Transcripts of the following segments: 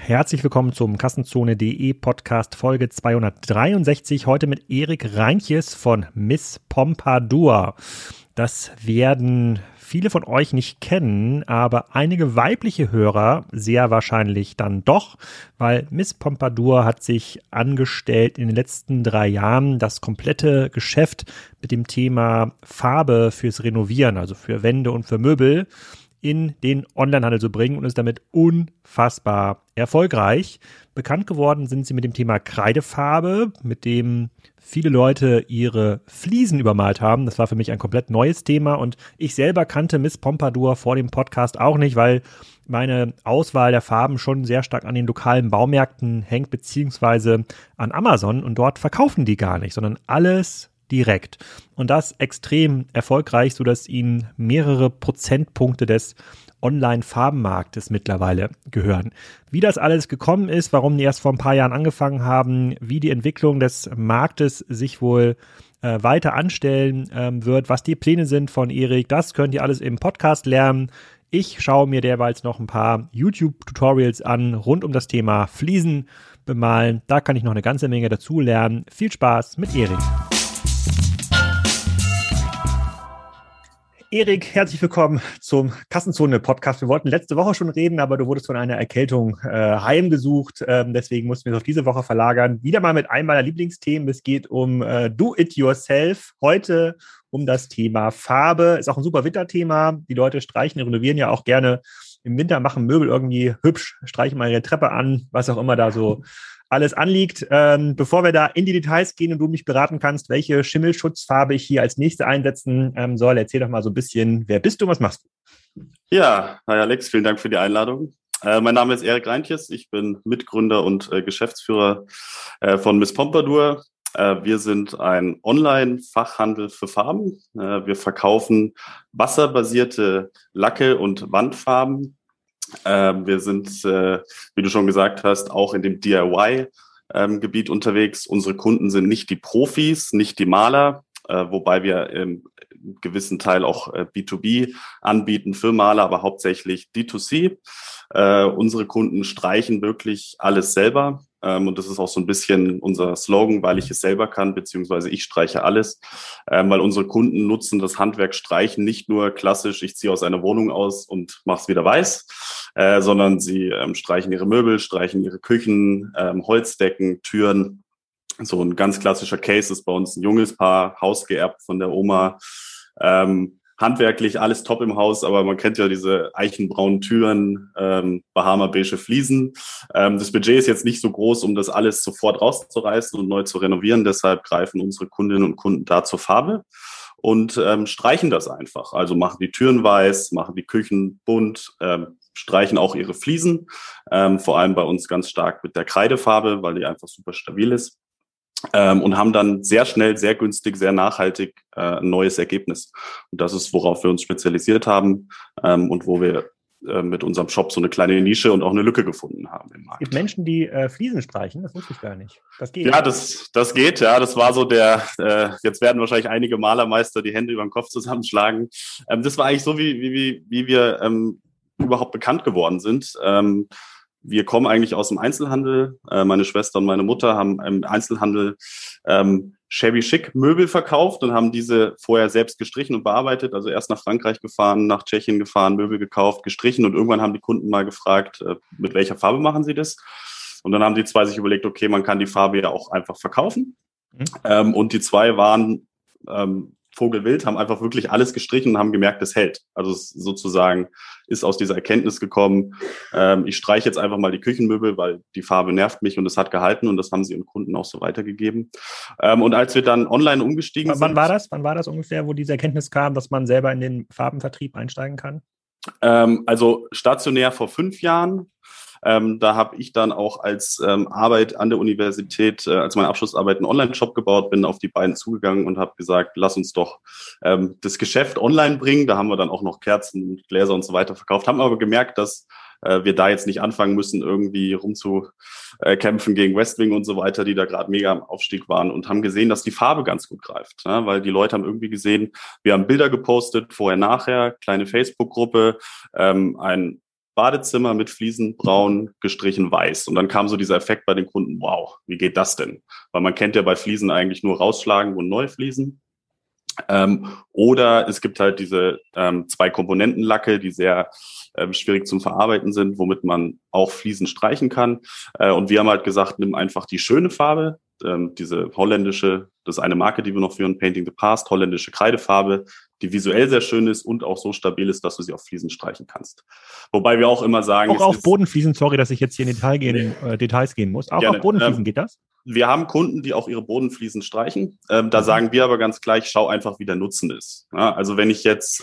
Herzlich willkommen zum Kassenzone.de Podcast Folge 263. Heute mit Erik Reintjes von Miss Pompadour. Das werden viele von euch nicht kennen, aber einige weibliche Hörer sehr wahrscheinlich dann doch, weil Miss Pompadour hat sich angestellt in den letzten 3 Jahren, das komplette Geschäft mit dem Thema Farbe fürs Renovieren, also für Wände und für Möbel, in den Onlinehandel zu bringen und ist damit unfassbar erfolgreich. Bekannt geworden sind sie mit dem Thema Kreidefarbe, mit dem viele Leute ihre Fliesen übermalt haben. Das war für mich ein komplett neues Thema und ich selber kannte Miss Pompadour vor dem Podcast auch nicht, weil meine Auswahl der Farben schon sehr stark an den lokalen Baumärkten hängt, beziehungsweise an Amazon, und dort verkaufen die gar nicht, sondern alles direkt. Und das extrem erfolgreich, sodass ihnen mehrere Prozentpunkte des Online-Farbenmarktes mittlerweile gehören. Wie das alles gekommen ist, warum die erst vor ein paar Jahren angefangen haben, wie die Entwicklung des Marktes sich wohl weiter anstellen wird, was die Pläne sind von Erik, das könnt ihr alles im Podcast lernen. Ich schaue mir derweil noch ein paar YouTube-Tutorials an rund um das Thema Fliesen bemalen. Da kann ich noch eine ganze Menge dazu lernen. Viel Spaß mit Erik. Erik, herzlich willkommen zum Kassenzone-Podcast. Wir wollten letzte Woche schon reden, aber du wurdest von einer Erkältung heimgesucht. Deswegen mussten wir es auf diese Woche verlagern. Wieder mal mit einem meiner Lieblingsthemen. Es geht um Do-it-yourself. Heute um das Thema Farbe. Ist auch ein super Winterthema. Die Leute streichen, renovieren ja auch gerne im Winter, machen Möbel irgendwie hübsch, streichen mal ihre Treppe an, was auch immer da so alles anliegt. Bevor wir da in die Details gehen und du mich beraten kannst, welche Schimmelschutzfarbe ich hier als nächste einsetzen soll, erzähl doch mal so ein bisschen, wer bist du und was machst du? Ja, hi Alex, vielen Dank für die Einladung. Mein Name ist Erik Reintjes, ich bin Mitgründer und Geschäftsführer von Miss Pompadour. Wir sind ein Online-Fachhandel für Farben. Wir verkaufen wasserbasierte Lacke und Wandfarben. Wir sind, wie du schon gesagt hast, auch in dem DIY-Gebiet unterwegs. Unsere Kunden sind nicht die Profis, nicht die Maler, wobei wir im gewissen Teil auch B2B anbieten für Maler, aber hauptsächlich D2C. Unsere Kunden streichen wirklich alles selber. Und das ist auch so ein bisschen unser Slogan, weil ich es selber kann, beziehungsweise ich streiche alles, weil unsere Kunden nutzen das Handwerk Streichen nicht nur klassisch, ich ziehe aus einer Wohnung aus und mache es wieder weiß, sondern sie streichen ihre Möbel, streichen ihre Küchen, Holzdecken, Türen. So ein ganz klassischer Case ist bei uns ein junges Paar, hausgeerbt von der Oma. Handwerklich alles top im Haus, aber man kennt ja diese eichenbraunen Türen, Bahama-beige Fliesen. Das Budget ist jetzt nicht so groß, um das alles sofort rauszureißen und neu zu renovieren. Deshalb greifen unsere Kundinnen und Kunden da zur Farbe und streichen das einfach. Also machen die Türen weiß, machen die Küchen bunt, streichen auch ihre Fliesen. Vor allem bei uns ganz stark mit der Kreidefarbe, weil die einfach super stabil ist. Und haben dann sehr schnell, sehr günstig, sehr nachhaltig ein neues Ergebnis. Und das ist, worauf wir uns spezialisiert haben und wo wir mit unserem Shop so eine kleine Nische und auch eine Lücke gefunden haben im Markt. Es gibt Menschen, die Fliesen streichen, das wusste ich gar nicht. Das geht. Ja, das geht, ja. Das war so jetzt werden wahrscheinlich einige Malermeister die Hände über den Kopf zusammenschlagen. Das war eigentlich so, wie wir überhaupt bekannt geworden sind. Wir kommen eigentlich aus dem Einzelhandel. Meine Schwester und meine Mutter haben im Einzelhandel Shabby Chic Möbel verkauft und haben diese vorher selbst gestrichen und bearbeitet. Also erst nach Frankreich gefahren, nach Tschechien gefahren, Möbel gekauft, gestrichen und irgendwann haben die Kunden mal gefragt, mit welcher Farbe machen sie das? Und dann haben die zwei sich überlegt, okay, man kann die Farbe ja auch einfach verkaufen. Und die zwei waren Vogelwild, haben einfach wirklich alles gestrichen und haben gemerkt, es hält. Also es sozusagen ist aus dieser Erkenntnis gekommen, ich streiche jetzt einfach mal die Küchenmöbel, weil die Farbe nervt mich und es hat gehalten und das haben sie ihren Kunden auch so weitergegeben. Und als wir dann online umgestiegen sind. Wann war das ungefähr, wo diese Erkenntnis kam, dass man selber in den Farbenvertrieb einsteigen kann? Also stationär vor 5 Jahren. Da habe ich dann auch als Arbeit an der Universität, als meine Abschlussarbeit einen Online-Shop gebaut, bin auf die beiden zugegangen und habe gesagt, lass uns doch das Geschäft online bringen. Da haben wir dann auch noch Kerzen, Gläser und so weiter verkauft, haben aber gemerkt, dass wir da jetzt nicht anfangen müssen, irgendwie rumzukämpfen gegen Westwing und so weiter, die da gerade mega am Aufstieg waren und haben gesehen, dass die Farbe ganz gut greift, ne? Weil die Leute haben irgendwie gesehen, wir haben Bilder gepostet, vorher, nachher, kleine Facebook-Gruppe, ein Badezimmer mit Fliesen braun gestrichen weiß. Und dann kam so dieser Effekt bei den Kunden, wow, wie geht das denn? Weil man kennt ja bei Fliesen eigentlich nur rausschlagen und neu fließen. Oder es gibt halt diese 2-Komponenten-Lacke, die sehr schwierig zum Verarbeiten sind, womit man auch Fliesen streichen kann. Und wir haben halt gesagt, nimm einfach die schöne Farbe, diese holländische, das ist eine Marke, die wir noch führen, Painting the Past, holländische Kreidefarbe, die visuell sehr schön ist und auch so stabil ist, dass du sie auf Fliesen streichen kannst. Wobei wir auch immer sagen, auch auf Bodenfliesen, sorry, dass ich jetzt hier in Details gehen muss. Auch gerne. Auf Bodenfliesen geht das? Wir haben Kunden, die auch ihre Bodenfliesen streichen. Da sagen wir aber ganz gleich, schau einfach, wie der Nutzen ist. Ja, also wenn ich jetzt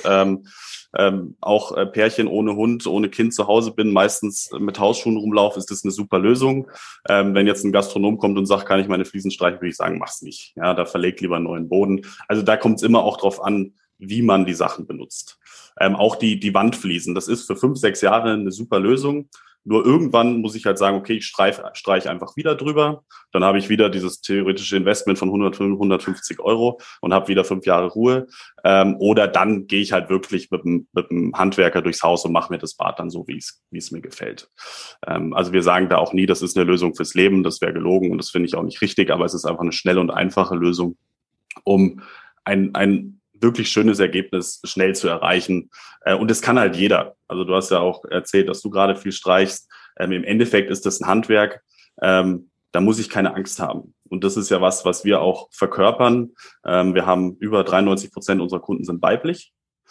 auch Pärchen ohne Hund, ohne Kind zu Hause bin, meistens mit Hausschuhen rumlaufe, ist das eine super Lösung. Wenn jetzt ein Gastronom kommt und sagt, kann ich meine Fliesen streichen, würde ich sagen, mach's nicht. Ja, da verleg lieber einen neuen Boden. Also da kommt es immer auch drauf an, wie man die Sachen benutzt. Auch die Wandfliesen, das ist für 5, 6 Jahre eine super Lösung. Nur irgendwann muss ich halt sagen, okay, ich streich einfach wieder drüber. Dann habe ich wieder dieses theoretische Investment von 150 € und habe wieder 5 Jahre Ruhe. Oder dann gehe ich halt wirklich mit dem Handwerker durchs Haus und mache mir das Bad dann so, wie es mir gefällt. Also wir sagen da auch nie, das ist eine Lösung fürs Leben. Das wäre gelogen und das finde ich auch nicht richtig. Aber es ist einfach eine schnelle und einfache Lösung, um ein wirklich schönes Ergebnis schnell zu erreichen. Und das kann halt jeder. Also du hast ja auch erzählt, dass du gerade viel streichst. Im Endeffekt ist das ein Handwerk. Da muss ich keine Angst haben. Und das ist ja was wir auch verkörpern. Wir haben über 93% unserer Kunden sind weiblich.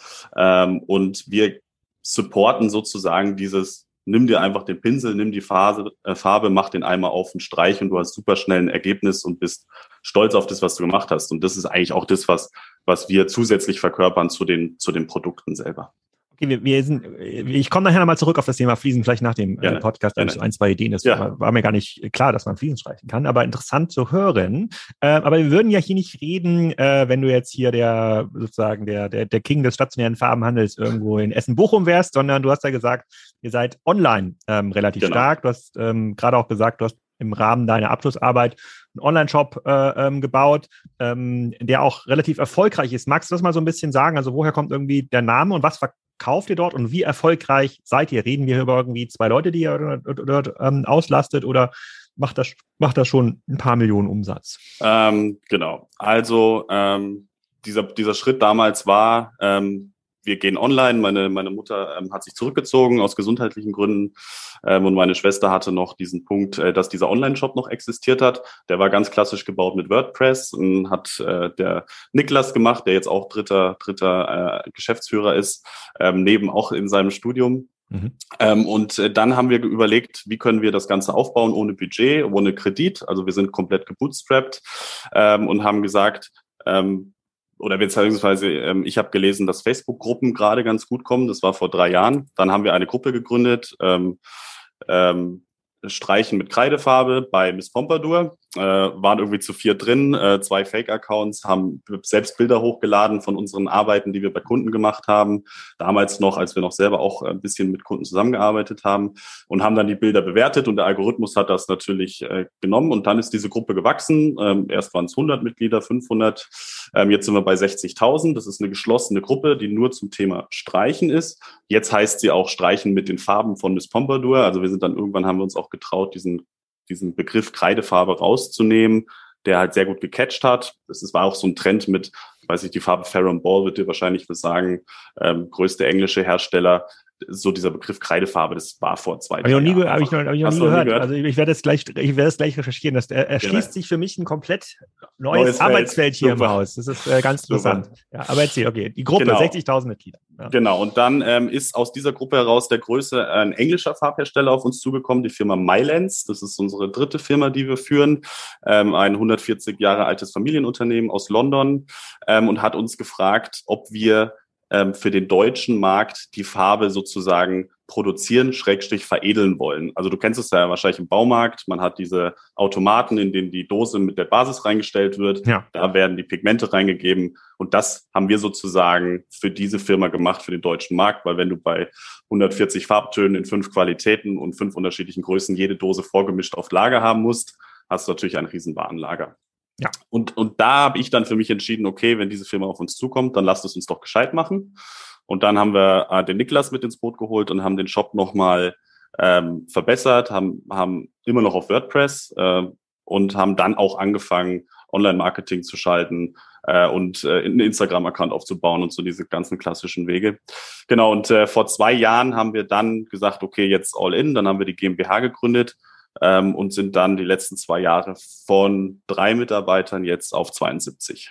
Und wir supporten sozusagen dieses, nimm dir einfach den Pinsel, nimm die Farbe, mach den Eimer auf und streich und du hast super schnell ein Ergebnis und bist stolz auf das, was du gemacht hast. Und das ist eigentlich auch das, was wir zusätzlich verkörpern zu den Produkten selber. Okay, ich komme nachher nochmal zurück auf das Thema Fliesen, vielleicht nach dem Podcast, so 1, 2 Ideen. Das war mir gar nicht klar, dass man Fliesen streichen kann, aber interessant zu hören. Aber wir würden ja hier nicht reden, wenn du jetzt hier der King des stationären Farbenhandels irgendwo in Essen-Bochum wärst, sondern du hast ja gesagt, ihr seid online relativ stark. Du hast gerade auch gesagt, du hast im Rahmen deiner Abschlussarbeit einen Online-Shop gebaut, der auch relativ erfolgreich ist. Magst du das mal so ein bisschen sagen? Also woher kommt irgendwie der Name und was verkauft ihr dort und wie erfolgreich seid ihr? Reden wir über irgendwie 2 Leute, die ihr dort auslastet oder macht das schon ein paar Millionen Umsatz? Genau. Also dieser Schritt damals war, wir gehen online. Meine Mutter hat sich zurückgezogen aus gesundheitlichen Gründen und meine Schwester hatte noch diesen Punkt, dass dieser Online-Shop noch existiert hat. Der war ganz klassisch gebaut mit WordPress und hat der Niklas gemacht, der jetzt auch dritter Geschäftsführer ist, neben auch in seinem Studium. Und dann haben wir überlegt, wie können wir das Ganze aufbauen ohne Budget, ohne Kredit. Also wir sind komplett gebootstrapped und haben gesagt, oder beziehungsweise ich habe gelesen, dass Facebook-Gruppen gerade ganz gut kommen. Das war vor 3 Jahren. Dann haben wir eine Gruppe gegründet, Streichen mit Kreidefarbe bei Miss Pompadour. Waren irgendwie zu 4 drin, 2 Fake-Accounts, haben selbst Bilder hochgeladen von unseren Arbeiten, die wir bei Kunden gemacht haben. Damals noch, als wir noch selber auch ein bisschen mit Kunden zusammengearbeitet haben und haben dann die Bilder bewertet und der Algorithmus hat das natürlich genommen und dann ist diese Gruppe gewachsen. Erst waren es 100 Mitglieder, 500, jetzt sind wir bei 60.000. Das ist eine geschlossene Gruppe, die nur zum Thema Streichen ist. Jetzt heißt sie auch Streichen mit den Farben von Miss Pompadour. Also wir sind dann irgendwann, haben wir uns auch getraut, diesen Begriff Kreidefarbe rauszunehmen, der halt sehr gut gecatcht hat. War auch so ein Trend mit, ich weiß nicht, die Farbe Farrow & Ball wird dir wahrscheinlich was sagen, größte englische Hersteller. So dieser Begriff Kreidefarbe, das war vor 2 Jahren. Habe ich noch nie gehört. Also ich werde es gleich recherchieren. Das erschließt sich für mich ein komplett neues Arbeitsfeld hier im Haus. Das ist ganz interessant. Ja, aber erzähl, okay. Die Gruppe, 60.000 Mitglieder. Ja. Genau. Und dann ist aus dieser Gruppe heraus der Größe ein englischer Farbhersteller auf uns zugekommen, die Firma Mylands. Das ist unsere 3. Firma, die wir führen. Ein 140 Jahre altes Familienunternehmen aus London und hat uns gefragt, ob wir für den deutschen Markt die Farbe sozusagen produzieren, veredeln wollen. Also du kennst es ja wahrscheinlich im Baumarkt. Man hat diese Automaten, in denen die Dose mit der Basis reingestellt wird. Ja. Da werden die Pigmente reingegeben. Und das haben wir sozusagen für diese Firma gemacht, für den deutschen Markt. Weil wenn du bei 140 Farbtönen in 5 Qualitäten und 5 unterschiedlichen Größen jede Dose vorgemischt auf Lager haben musst, hast du natürlich ein riesen Warenlager. Ja. Und da habe ich dann für mich entschieden, okay, wenn diese Firma auf uns zukommt, dann lasst es uns doch gescheit machen. Und dann haben wir den Niklas mit ins Boot geholt und haben den Shop nochmal verbessert, haben immer noch auf WordPress und haben dann auch angefangen, Online-Marketing zu schalten und einen Instagram-Account aufzubauen und so diese ganzen klassischen Wege. Genau, und vor 2 Jahren haben wir dann gesagt, okay, jetzt all in, dann haben wir die GmbH gegründet und sind dann die letzten 2 Jahre von 3 Mitarbeitern jetzt auf 72.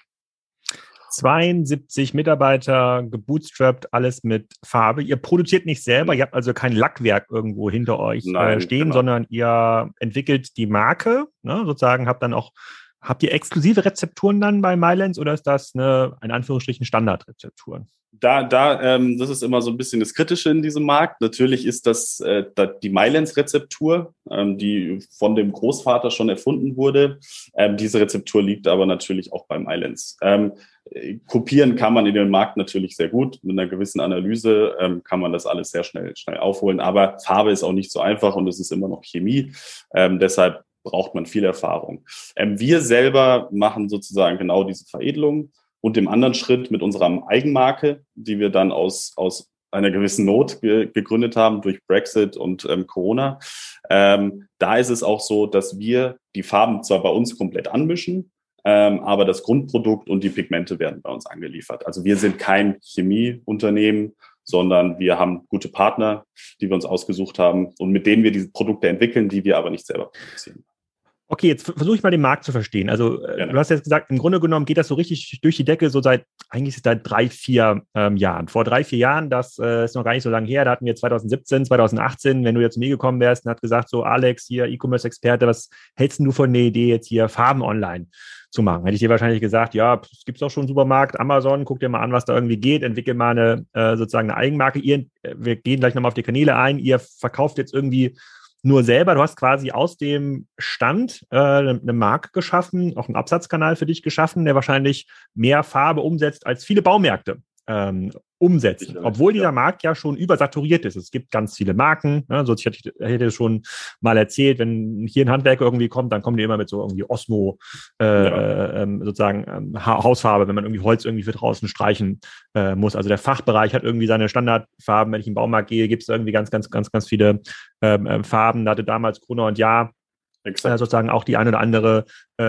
72 Mitarbeiter, gebootstrapped, alles mit Farbe. Ihr produziert nicht selber, ihr habt also kein Lackwerk irgendwo hinter euch stehen, Genau. sondern ihr entwickelt die Marke, ne, sozusagen habt ihr exklusive Rezepturen dann bei Mylens oder ist das eine, in Anführungsstrichen, Standardrezepturen? Das ist immer so ein bisschen das Kritische in diesem Markt. Natürlich ist das die Mylens-Rezeptur, die von dem Großvater schon erfunden wurde. Diese Rezeptur liegt aber natürlich auch bei Mylens. Kopieren kann man in den Markt natürlich sehr gut. Mit einer gewissen Analyse kann man das alles sehr schnell aufholen. Aber Farbe ist auch nicht so einfach und es ist immer noch Chemie. Deshalb braucht man viel Erfahrung. Wir selber machen sozusagen genau diese Veredelung. Und im anderen Schritt mit unserer Eigenmarke, die wir dann aus einer gewissen Not gegründet haben durch Brexit und Corona. Da ist es auch so, dass wir die Farben zwar bei uns komplett anmischen, aber das Grundprodukt und die Pigmente werden bei uns angeliefert. Also wir sind kein Chemieunternehmen, sondern wir haben gute Partner, die wir uns ausgesucht haben und mit denen wir diese Produkte entwickeln, die wir aber nicht selber produzieren. Okay, jetzt versuche ich mal den Markt zu verstehen. Also du hast jetzt gesagt, im Grunde genommen geht das so richtig durch die Decke so seit 3, 4 Jahren. Vor 3, 4 Jahren, das ist noch gar nicht so lange her, da hatten wir 2017, 2018, wenn du jetzt zu mir gekommen wärst und hat gesagt, so Alex, hier E-Commerce-Experte, was hältst du von der Idee, jetzt hier Farben online zu machen? Hätte ich dir wahrscheinlich gesagt, ja, es gibt auch schon einen Supermarkt, Amazon, guck dir mal an, was da irgendwie geht, entwickel mal sozusagen eine Eigenmarke. Wir gehen gleich nochmal auf die Kanäle ein, ihr verkauft jetzt irgendwie nur selber, du hast quasi aus dem Stand eine Marke geschaffen, auch einen Absatzkanal für dich geschaffen, der wahrscheinlich mehr Farbe umsetzt, als viele Baumärkte umsetzen. Obwohl dieser Markt ja schon übersaturiert ist. Es gibt ganz viele Marken. Ne? So, ich hätte schon mal erzählt, wenn hier ein Handwerker irgendwie kommt, dann kommen die immer mit so irgendwie Osmo sozusagen Hausfarbe, wenn man irgendwie Holz irgendwie für draußen streichen muss. Also der Fachbereich hat irgendwie seine Standardfarben. Wenn ich in den Baumarkt gehe, gibt es irgendwie ganz viele Farben. Da hatte damals Gruner und Jahr sozusagen auch die ein oder andere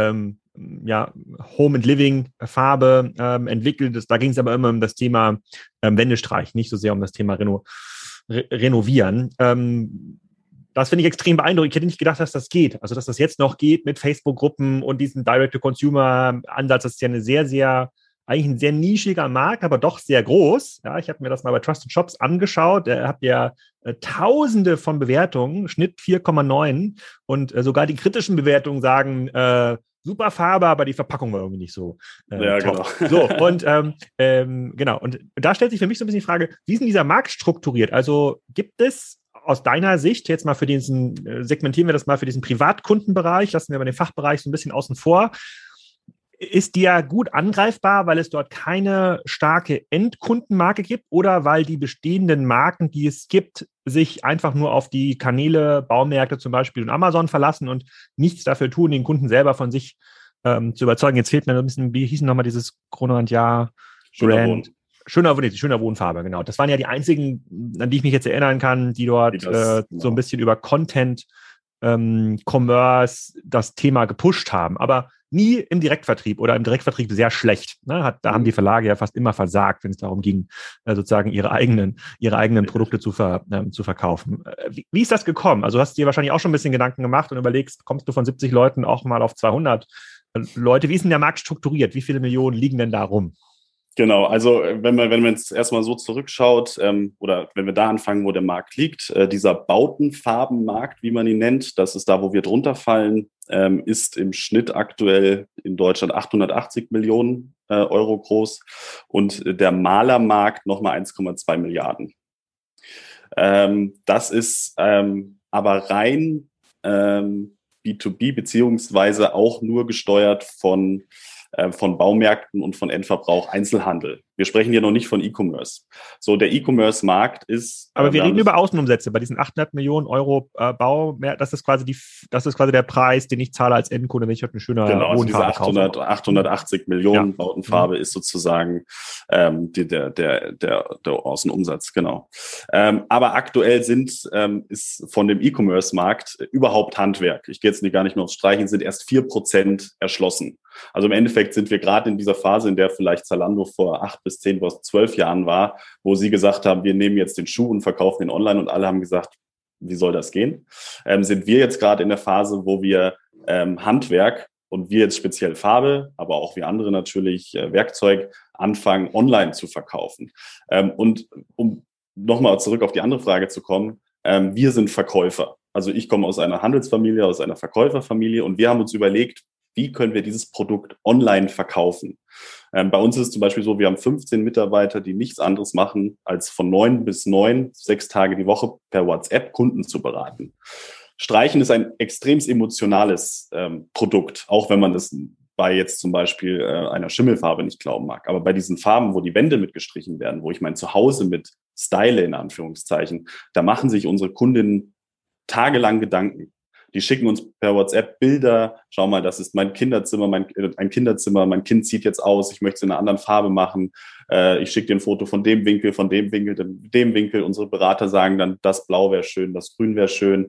Home and Living Farbe entwickelt. Da ging es aber immer um das Thema Wendestreich, nicht so sehr um das Thema Renovieren. Das finde ich extrem beeindruckend. Ich hätte nicht gedacht, dass das geht. Also, dass das jetzt noch geht mit Facebook-Gruppen und diesem Direct-to-Consumer-Ansatz. Das ist ja eigentlich ein sehr nischiger Markt, aber doch sehr groß. Ja, ich habe mir das mal bei Trusted Shops angeschaut. Da habt ihr Tausende von Bewertungen, Schnitt 4,9 und sogar die kritischen Bewertungen sagen, super Farbe, aber die Verpackung war irgendwie nicht so top. Genau. So, und genau. Und da stellt sich für mich so ein bisschen die Frage, wie ist denn dieser Markt strukturiert? Also gibt es aus deiner Sicht jetzt mal segmentieren wir das mal für diesen Privatkundenbereich, lassen wir aber den Fachbereich so ein bisschen außen vor. Ist die ja gut angreifbar, weil es dort keine starke Endkundenmarke gibt oder weil die bestehenden Marken, die es gibt, sich einfach nur auf die Kanäle, Baumärkte zum Beispiel und Amazon verlassen und nichts dafür tun, den Kunden selber von sich zu überzeugen? Jetzt fehlt mir ein bisschen, wie hießen nochmal dieses Gruner und Jahr Brand? Schöner Wohnfarbe, genau. Das waren ja die einzigen, an die ich mich jetzt erinnern kann, die dort so ein bisschen über Content, Commerce das Thema gepusht haben. Aber nie im Direktvertrieb oder im Direktvertrieb sehr schlecht. Ne? Da haben die Verlage ja fast immer versagt, wenn es darum ging, sozusagen ihre eigenen Produkte zu verkaufen. Wie ist das gekommen? Also hast du dir wahrscheinlich auch schon ein bisschen Gedanken gemacht und überlegst, kommst du von 70 Leuten auch mal auf 200 Leute? Wie ist denn der Markt strukturiert? Wie viele Millionen liegen denn da rum? Genau, also wenn man jetzt erstmal so zurückschaut oder wenn wir da anfangen, wo der Markt liegt, dieser Bautenfarbenmarkt, wie man ihn nennt, das ist da, wo wir drunter fallen, ist im Schnitt aktuell in Deutschland 880 Millionen Euro groß und der Malermarkt nochmal 1,2 Milliarden. Das ist aber rein B2B beziehungsweise auch nur gesteuert von Baumärkten und von Endverbrauch Einzelhandel. Wir sprechen hier noch nicht von E-Commerce. So, der E-Commerce-Markt ist... Aber wir reden über Außenumsätze. Bei diesen 800 Millionen Euro Bau, das ist quasi der Preis, den ich zahle als Endkunde, wenn ich heute eine schöne Wohnfarbe kaufe. Genau, diese 880 Millionen Bautenfarbe ist sozusagen der Außenumsatz, genau. Aber aktuell ist von dem E-Commerce-Markt überhaupt Handwerk. Ich gehe jetzt gar nicht mehr aufs Streichen, sind erst 4% erschlossen. Also im Endeffekt sind wir gerade in dieser Phase, in der vielleicht Zalando vor 8 bis 10 bis 12 Jahren war, wo sie gesagt haben, wir nehmen jetzt den Schuh und verkaufen ihn online und alle haben gesagt, wie soll das gehen? Sind wir jetzt gerade in der Phase, wo wir Handwerk und wir jetzt speziell Farbe, aber auch wie andere natürlich Werkzeug anfangen, online zu verkaufen. Und um nochmal zurück auf die andere Frage zu kommen, wir sind Verkäufer. Also ich komme aus einer Handelsfamilie, aus einer Verkäuferfamilie und wir haben uns überlegt, wie können wir dieses Produkt online verkaufen? Bei uns ist es zum Beispiel so, wir haben 15 Mitarbeiter, die nichts anderes machen, als von 9 bis 9, 6 Tage die Woche per WhatsApp Kunden zu beraten. Streichen ist ein extrem emotionales Produkt, auch wenn man es bei jetzt zum Beispiel einer Schimmelfarbe nicht glauben mag. Aber bei diesen Farben, wo die Wände mitgestrichen werden, wo ich mein Zuhause mit style, in Anführungszeichen, da machen sich unsere Kundinnen tagelang Gedanken. Die schicken uns per WhatsApp Bilder. Schau mal, das ist mein Kinderzimmer, mein Kind zieht jetzt aus, ich möchte es in einer anderen Farbe machen. Ich schicke dir ein Foto von dem Winkel, dem Winkel. Unsere Berater sagen dann, das Blau wäre schön, das Grün wäre schön.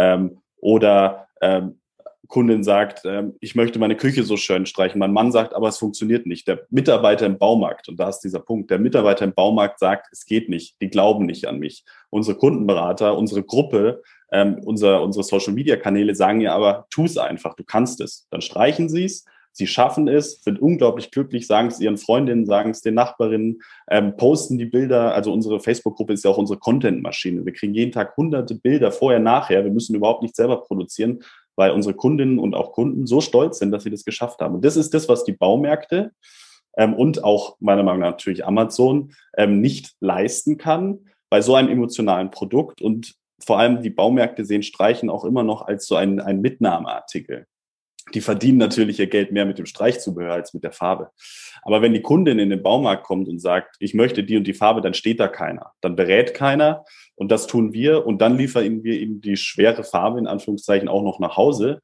Kundin sagt, ich möchte meine Küche so schön streichen. Mein Mann sagt, aber es funktioniert nicht. Der Mitarbeiter im Baumarkt, und da ist dieser Punkt, der Mitarbeiter im Baumarkt sagt, es geht nicht, die glauben nicht an mich. Unsere Kundenberater, unsere Gruppe, unsere Social-Media-Kanäle sagen ja aber, tu es einfach, du kannst es. Dann streichen sie es, sie schaffen es, sind unglaublich glücklich, sagen es ihren Freundinnen, sagen es den Nachbarinnen, posten die Bilder. Also unsere Facebook-Gruppe ist ja auch unsere Content-Maschine. Wir kriegen jeden Tag hunderte Bilder vorher, nachher. Wir müssen überhaupt nicht selber produzieren, weil unsere Kundinnen und auch Kunden so stolz sind, dass sie das geschafft haben. Und das ist das, was die Baumärkte und auch meiner Meinung nach natürlich Amazon nicht leisten kann bei so einem emotionalen Produkt. Und vor allem die Baumärkte sehen Streichen auch immer noch als so ein Mitnahmeartikel. Die verdienen natürlich ihr Geld mehr mit dem Streichzubehör als mit der Farbe. Aber wenn die Kundin in den Baumarkt kommt und sagt, ich möchte die und die Farbe, dann steht da keiner. Dann berät keiner und das tun wir und dann liefern wir ihm die schwere Farbe in Anführungszeichen auch noch nach Hause.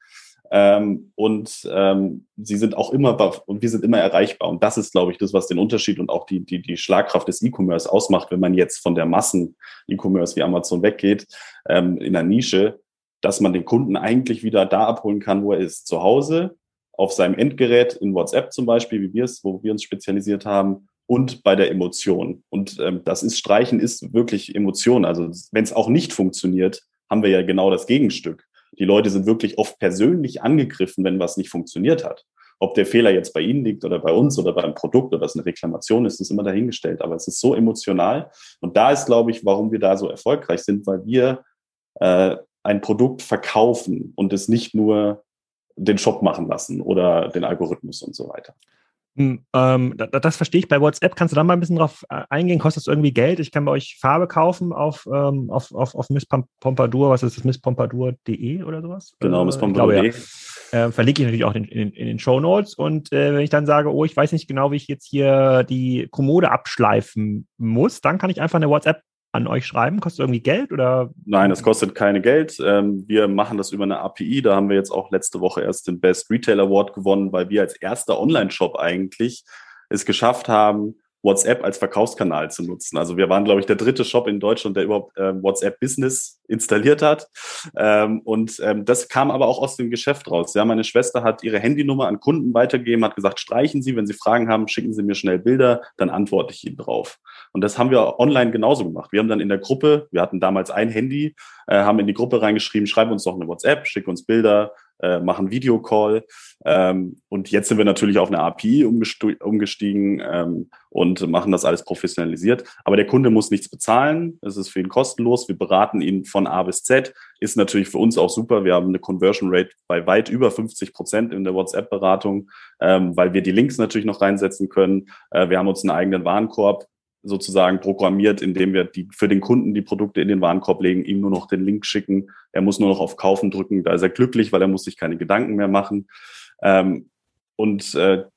Sie sind auch und wir sind immer erreichbar. Und das ist, glaube ich, das, was den Unterschied und auch die Schlagkraft des E-Commerce ausmacht, wenn man jetzt von der Massen-E-Commerce wie Amazon weggeht, in der Nische, dass man den Kunden eigentlich wieder da abholen kann, wo er ist. Zu Hause, auf seinem Endgerät, in WhatsApp zum Beispiel, wo wir uns spezialisiert haben, und bei der Emotion. Und Streichen ist wirklich Emotion. Also wenn es auch nicht funktioniert, haben wir ja genau das Gegenstück. Die Leute sind wirklich oft persönlich angegriffen, wenn was nicht funktioniert hat. Ob der Fehler jetzt bei Ihnen liegt oder bei uns oder beim Produkt oder es eine Reklamation ist, ist immer dahingestellt. Aber es ist so emotional. Und da ist, glaube ich, warum wir da so erfolgreich sind, weil wir ein Produkt verkaufen und es nicht nur den Shop machen lassen oder den Algorithmus und so weiter. Das verstehe ich. Bei WhatsApp kannst du da mal ein bisschen drauf eingehen. Kostet das irgendwie Geld? Ich kann bei euch Farbe kaufen auf Miss Pompadour. Was ist das? misspompadour.de oder sowas? Genau, misspompadour.de. Ja. Verlinke ich natürlich auch in den Shownotes. Und wenn ich dann sage, ich weiß nicht genau, wie ich jetzt hier die Kommode abschleifen muss, dann kann ich einfach eine WhatsApp an euch schreiben? Kostet irgendwie Geld oder? Nein, es kostet keine Geld. Wir machen das über eine API. Da haben wir jetzt auch letzte Woche erst den Best Retail Award gewonnen, weil wir als erster Online-Shop eigentlich es geschafft haben, WhatsApp als Verkaufskanal zu nutzen. Also wir waren, glaube ich, der dritte Shop in Deutschland, der überhaupt WhatsApp Business installiert hat. Das kam aber auch aus dem Geschäft raus. Ja, meine Schwester hat ihre Handynummer an Kunden weitergegeben, hat gesagt, streichen Sie, wenn Sie Fragen haben, schicken Sie mir schnell Bilder, dann antworte ich Ihnen drauf. Und das haben wir online genauso gemacht. Wir haben dann in der Gruppe, wir hatten damals ein Handy, haben in die Gruppe reingeschrieben, schreib uns doch eine WhatsApp, schick uns Bilder, machen Videocall. Und jetzt sind wir natürlich auf eine API umgestiegen und machen das alles professionalisiert. Aber der Kunde muss nichts bezahlen. Es ist für ihn kostenlos. Wir beraten ihn von A bis Z. Ist natürlich für uns auch super. Wir haben eine Conversion Rate bei weit über 50% in der WhatsApp-Beratung, weil wir die Links natürlich noch reinsetzen können. Wir haben uns einen eigenen Warenkorb sozusagen programmiert, indem wir für den Kunden die Produkte in den Warenkorb legen, ihm nur noch den Link schicken. Er muss nur noch auf Kaufen drücken. Da ist er glücklich, weil er muss sich keine Gedanken mehr machen.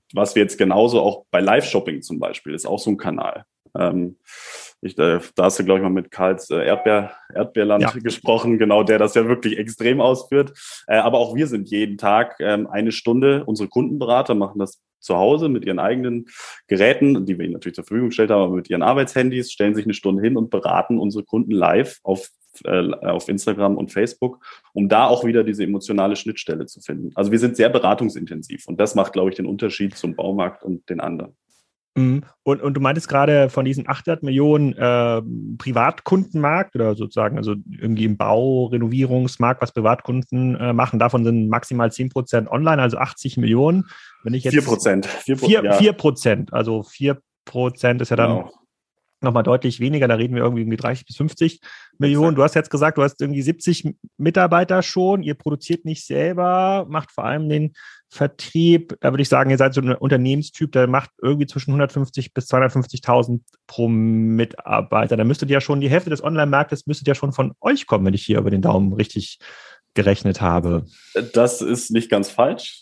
was wir jetzt genauso auch bei Live-Shopping zum Beispiel, ist auch so ein Kanal. Da hast du, glaube ich, mal mit Karls Erdbeerland gesprochen, genau, der das ja wirklich extrem ausführt. Aber auch wir sind jeden Tag eine Stunde, unsere Kundenberater machen das zu Hause mit ihren eigenen Geräten, die wir ihnen natürlich zur Verfügung gestellt haben, aber mit ihren Arbeitshandys, stellen sich eine Stunde hin und beraten unsere Kunden live auf Instagram und Facebook, um da auch wieder diese emotionale Schnittstelle zu finden. Also wir sind sehr beratungsintensiv und das macht, glaube ich, den Unterschied zum Baumarkt und den anderen. Und du meintest gerade von diesen 800 Millionen Privatkundenmarkt oder sozusagen, also irgendwie im Bau, Renovierungsmarkt, was Privatkunden machen, davon sind maximal 10% online, also 80 Millionen. Wenn ich jetzt 4%. 4%, also 4% ist ja dann genau. Nochmal deutlich weniger, da reden wir irgendwie um die 30 bis 50 Millionen. Du hast jetzt gesagt, du hast irgendwie 70 Mitarbeiter schon, ihr produziert nicht selber, macht vor allem den Vertrieb. Da würde ich sagen, ihr seid so ein Unternehmenstyp, der macht irgendwie zwischen 150 bis 250.000 pro Mitarbeiter. Da müsstet ja schon die Hälfte des Online-Marktes müsstet ja schon von euch kommen, wenn ich hier über den Daumen richtig gerechnet habe. Das ist nicht ganz falsch.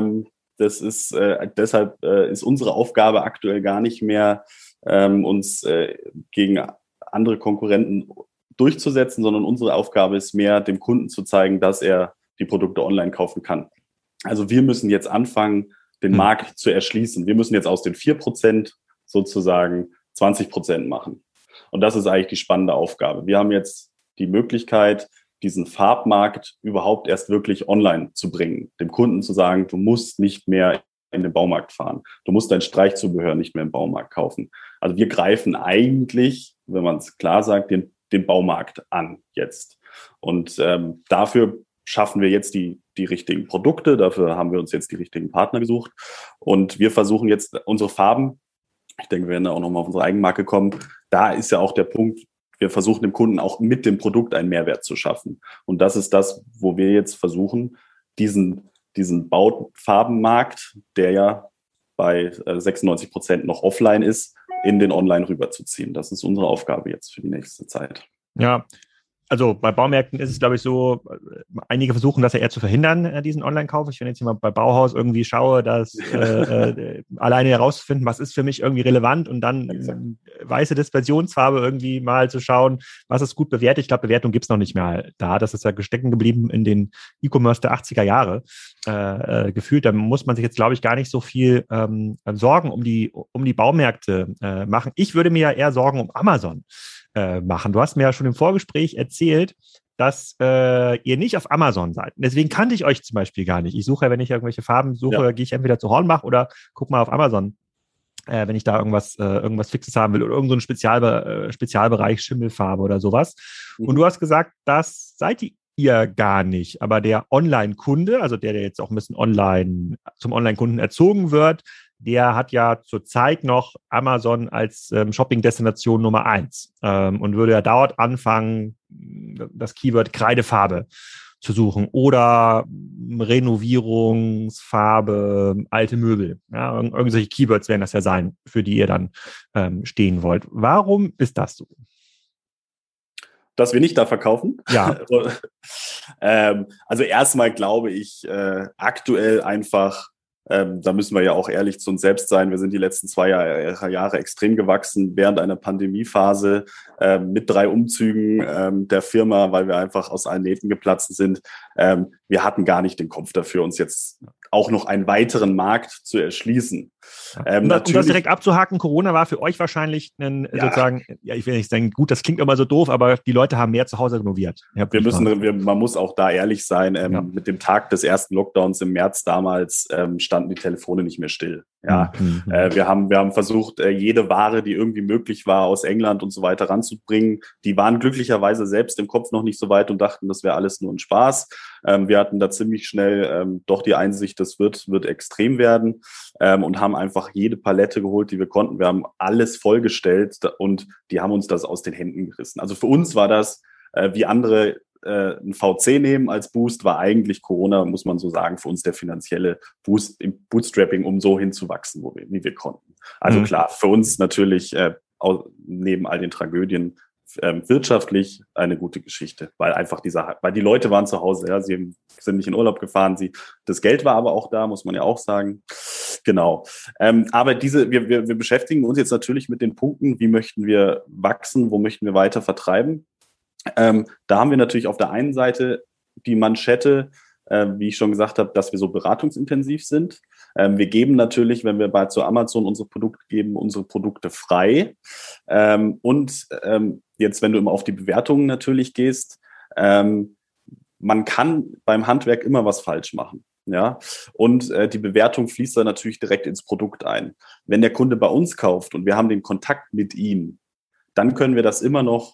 Deshalb ist unsere Aufgabe aktuell gar nicht mehr, uns gegen andere Konkurrenten durchzusetzen, sondern unsere Aufgabe ist mehr, dem Kunden zu zeigen, dass er die Produkte online kaufen kann. Also wir müssen jetzt anfangen, den Markt zu erschließen. Wir müssen jetzt aus den 4% sozusagen 20% machen. Und das ist eigentlich die spannende Aufgabe. Wir haben jetzt die Möglichkeit, diesen Farbmarkt überhaupt erst wirklich online zu bringen. Dem Kunden zu sagen, du musst nicht mehr in den Baumarkt fahren. Du musst dein Streichzubehör nicht mehr im Baumarkt kaufen. Also wir greifen eigentlich, wenn man es klar sagt, den Baumarkt an jetzt. Und dafür schaffen wir jetzt die richtigen Produkte. Dafür haben wir uns jetzt die richtigen Partner gesucht. Und wir versuchen jetzt unsere Farben, ich denke, wir werden da auch nochmal auf unsere Eigenmarke kommen. Da ist ja auch der Punkt, wir versuchen dem Kunden auch mit dem Produkt einen Mehrwert zu schaffen. Und das ist das, wo wir jetzt versuchen, diesen Baufarbenmarkt, der ja bei 96% noch offline ist, in den Online rüberzuziehen. Das ist unsere Aufgabe jetzt für die nächste Zeit. Ja, also bei Baumärkten ist es, glaube ich, so, einige versuchen das ja eher zu verhindern, diesen Online-Kauf. Ich, wenn jetzt jemand bei Bauhaus irgendwie schaue, dass alleine herauszufinden, was ist für mich irgendwie relevant und dann weiße Dispersionsfarbe irgendwie mal zu schauen, was ist gut bewertet. Ich glaube, Bewertung gibt es noch nicht mehr da. Das ist ja stecken geblieben in den E-Commerce der 80er Jahre gefühlt. Da muss man sich jetzt, glaube ich, gar nicht so viel Sorgen um die Baumärkte machen. Ich würde mir ja eher Sorgen um Amazon machen. Du hast mir ja schon im Vorgespräch erzählt, dass ihr nicht auf Amazon seid. Deswegen kannte ich euch zum Beispiel gar nicht. Ich suche ja, wenn ich irgendwelche Farben suche, gehe ich entweder zu Hornbach oder guck mal auf Amazon, wenn ich da irgendwas Fixes haben will oder irgendeinen Spezialbereich Schimmelfarbe oder sowas. Und du hast gesagt, das seid ihr gar nicht. Aber der Online-Kunde, also der jetzt auch ein bisschen zum Online-Kunden erzogen wird, der hat ja zurzeit noch Amazon als Shopping-Destination Nummer 1 und würde ja dort anfangen, das Keyword Kreidefarbe zu suchen oder Renovierungsfarbe, alte Möbel. Ja, irgendwelche Keywords werden das ja sein, für die ihr dann stehen wollt. Warum ist das so? Dass wir nicht da verkaufen? Ja. Also erstmal glaube ich aktuell einfach, da müssen wir ja auch ehrlich zu uns selbst sein. Wir sind die letzten 2 Jahre extrem gewachsen während einer Pandemiephase mit 3 Umzügen der Firma, weil wir einfach aus allen Nähten geplatzt sind. Wir hatten gar nicht den Kopf dafür, uns jetzt auch noch einen weiteren Markt zu erschließen. Um das direkt abzuhaken, Corona war für euch wahrscheinlich sozusagen, ja, ich will nicht sagen, gut, das klingt immer so doof, aber die Leute haben mehr zu Hause renoviert. Man muss auch da ehrlich sein, mit dem Tag des ersten Lockdowns im März damals standen die Telefone nicht mehr still. Ja, wir haben versucht, jede Ware, die irgendwie möglich war, aus England und so weiter ranzubringen. Die waren glücklicherweise selbst im Kopf noch nicht so weit und dachten, das wäre alles nur ein Spaß. Wir hatten da ziemlich schnell doch die Einsicht, das wird extrem werden und haben einfach jede Palette geholt, die wir konnten. Wir haben alles vollgestellt und die haben uns das aus den Händen gerissen. Also für uns war das, wie andere ein VC nehmen als Boost, war eigentlich Corona, muss man so sagen, für uns der finanzielle Boost im Bootstrapping, um so hinzuwachsen, wie wir konnten. Also klar, für uns natürlich neben all den Tragödien wirtschaftlich eine gute Geschichte, weil einfach weil die Leute waren zu Hause, ja, sie sind nicht in Urlaub gefahren, das Geld war aber auch da, muss man ja auch sagen. Genau. Aber wir beschäftigen uns jetzt natürlich mit den Punkten, wie möchten wir wachsen, wo möchten wir weiter vertreiben. Da haben wir natürlich auf der einen Seite die Manschette, wie ich schon gesagt habe, dass wir so beratungsintensiv sind. Wir geben natürlich, wenn wir zu Amazon unsere Produkte geben, unsere Produkte frei. Jetzt, wenn du immer auf die Bewertungen natürlich gehst, man kann beim Handwerk immer was falsch machen. Ja, und die Bewertung fließt dann natürlich direkt ins Produkt ein. Wenn der Kunde bei uns kauft und wir haben den Kontakt mit ihm, dann können wir das immer noch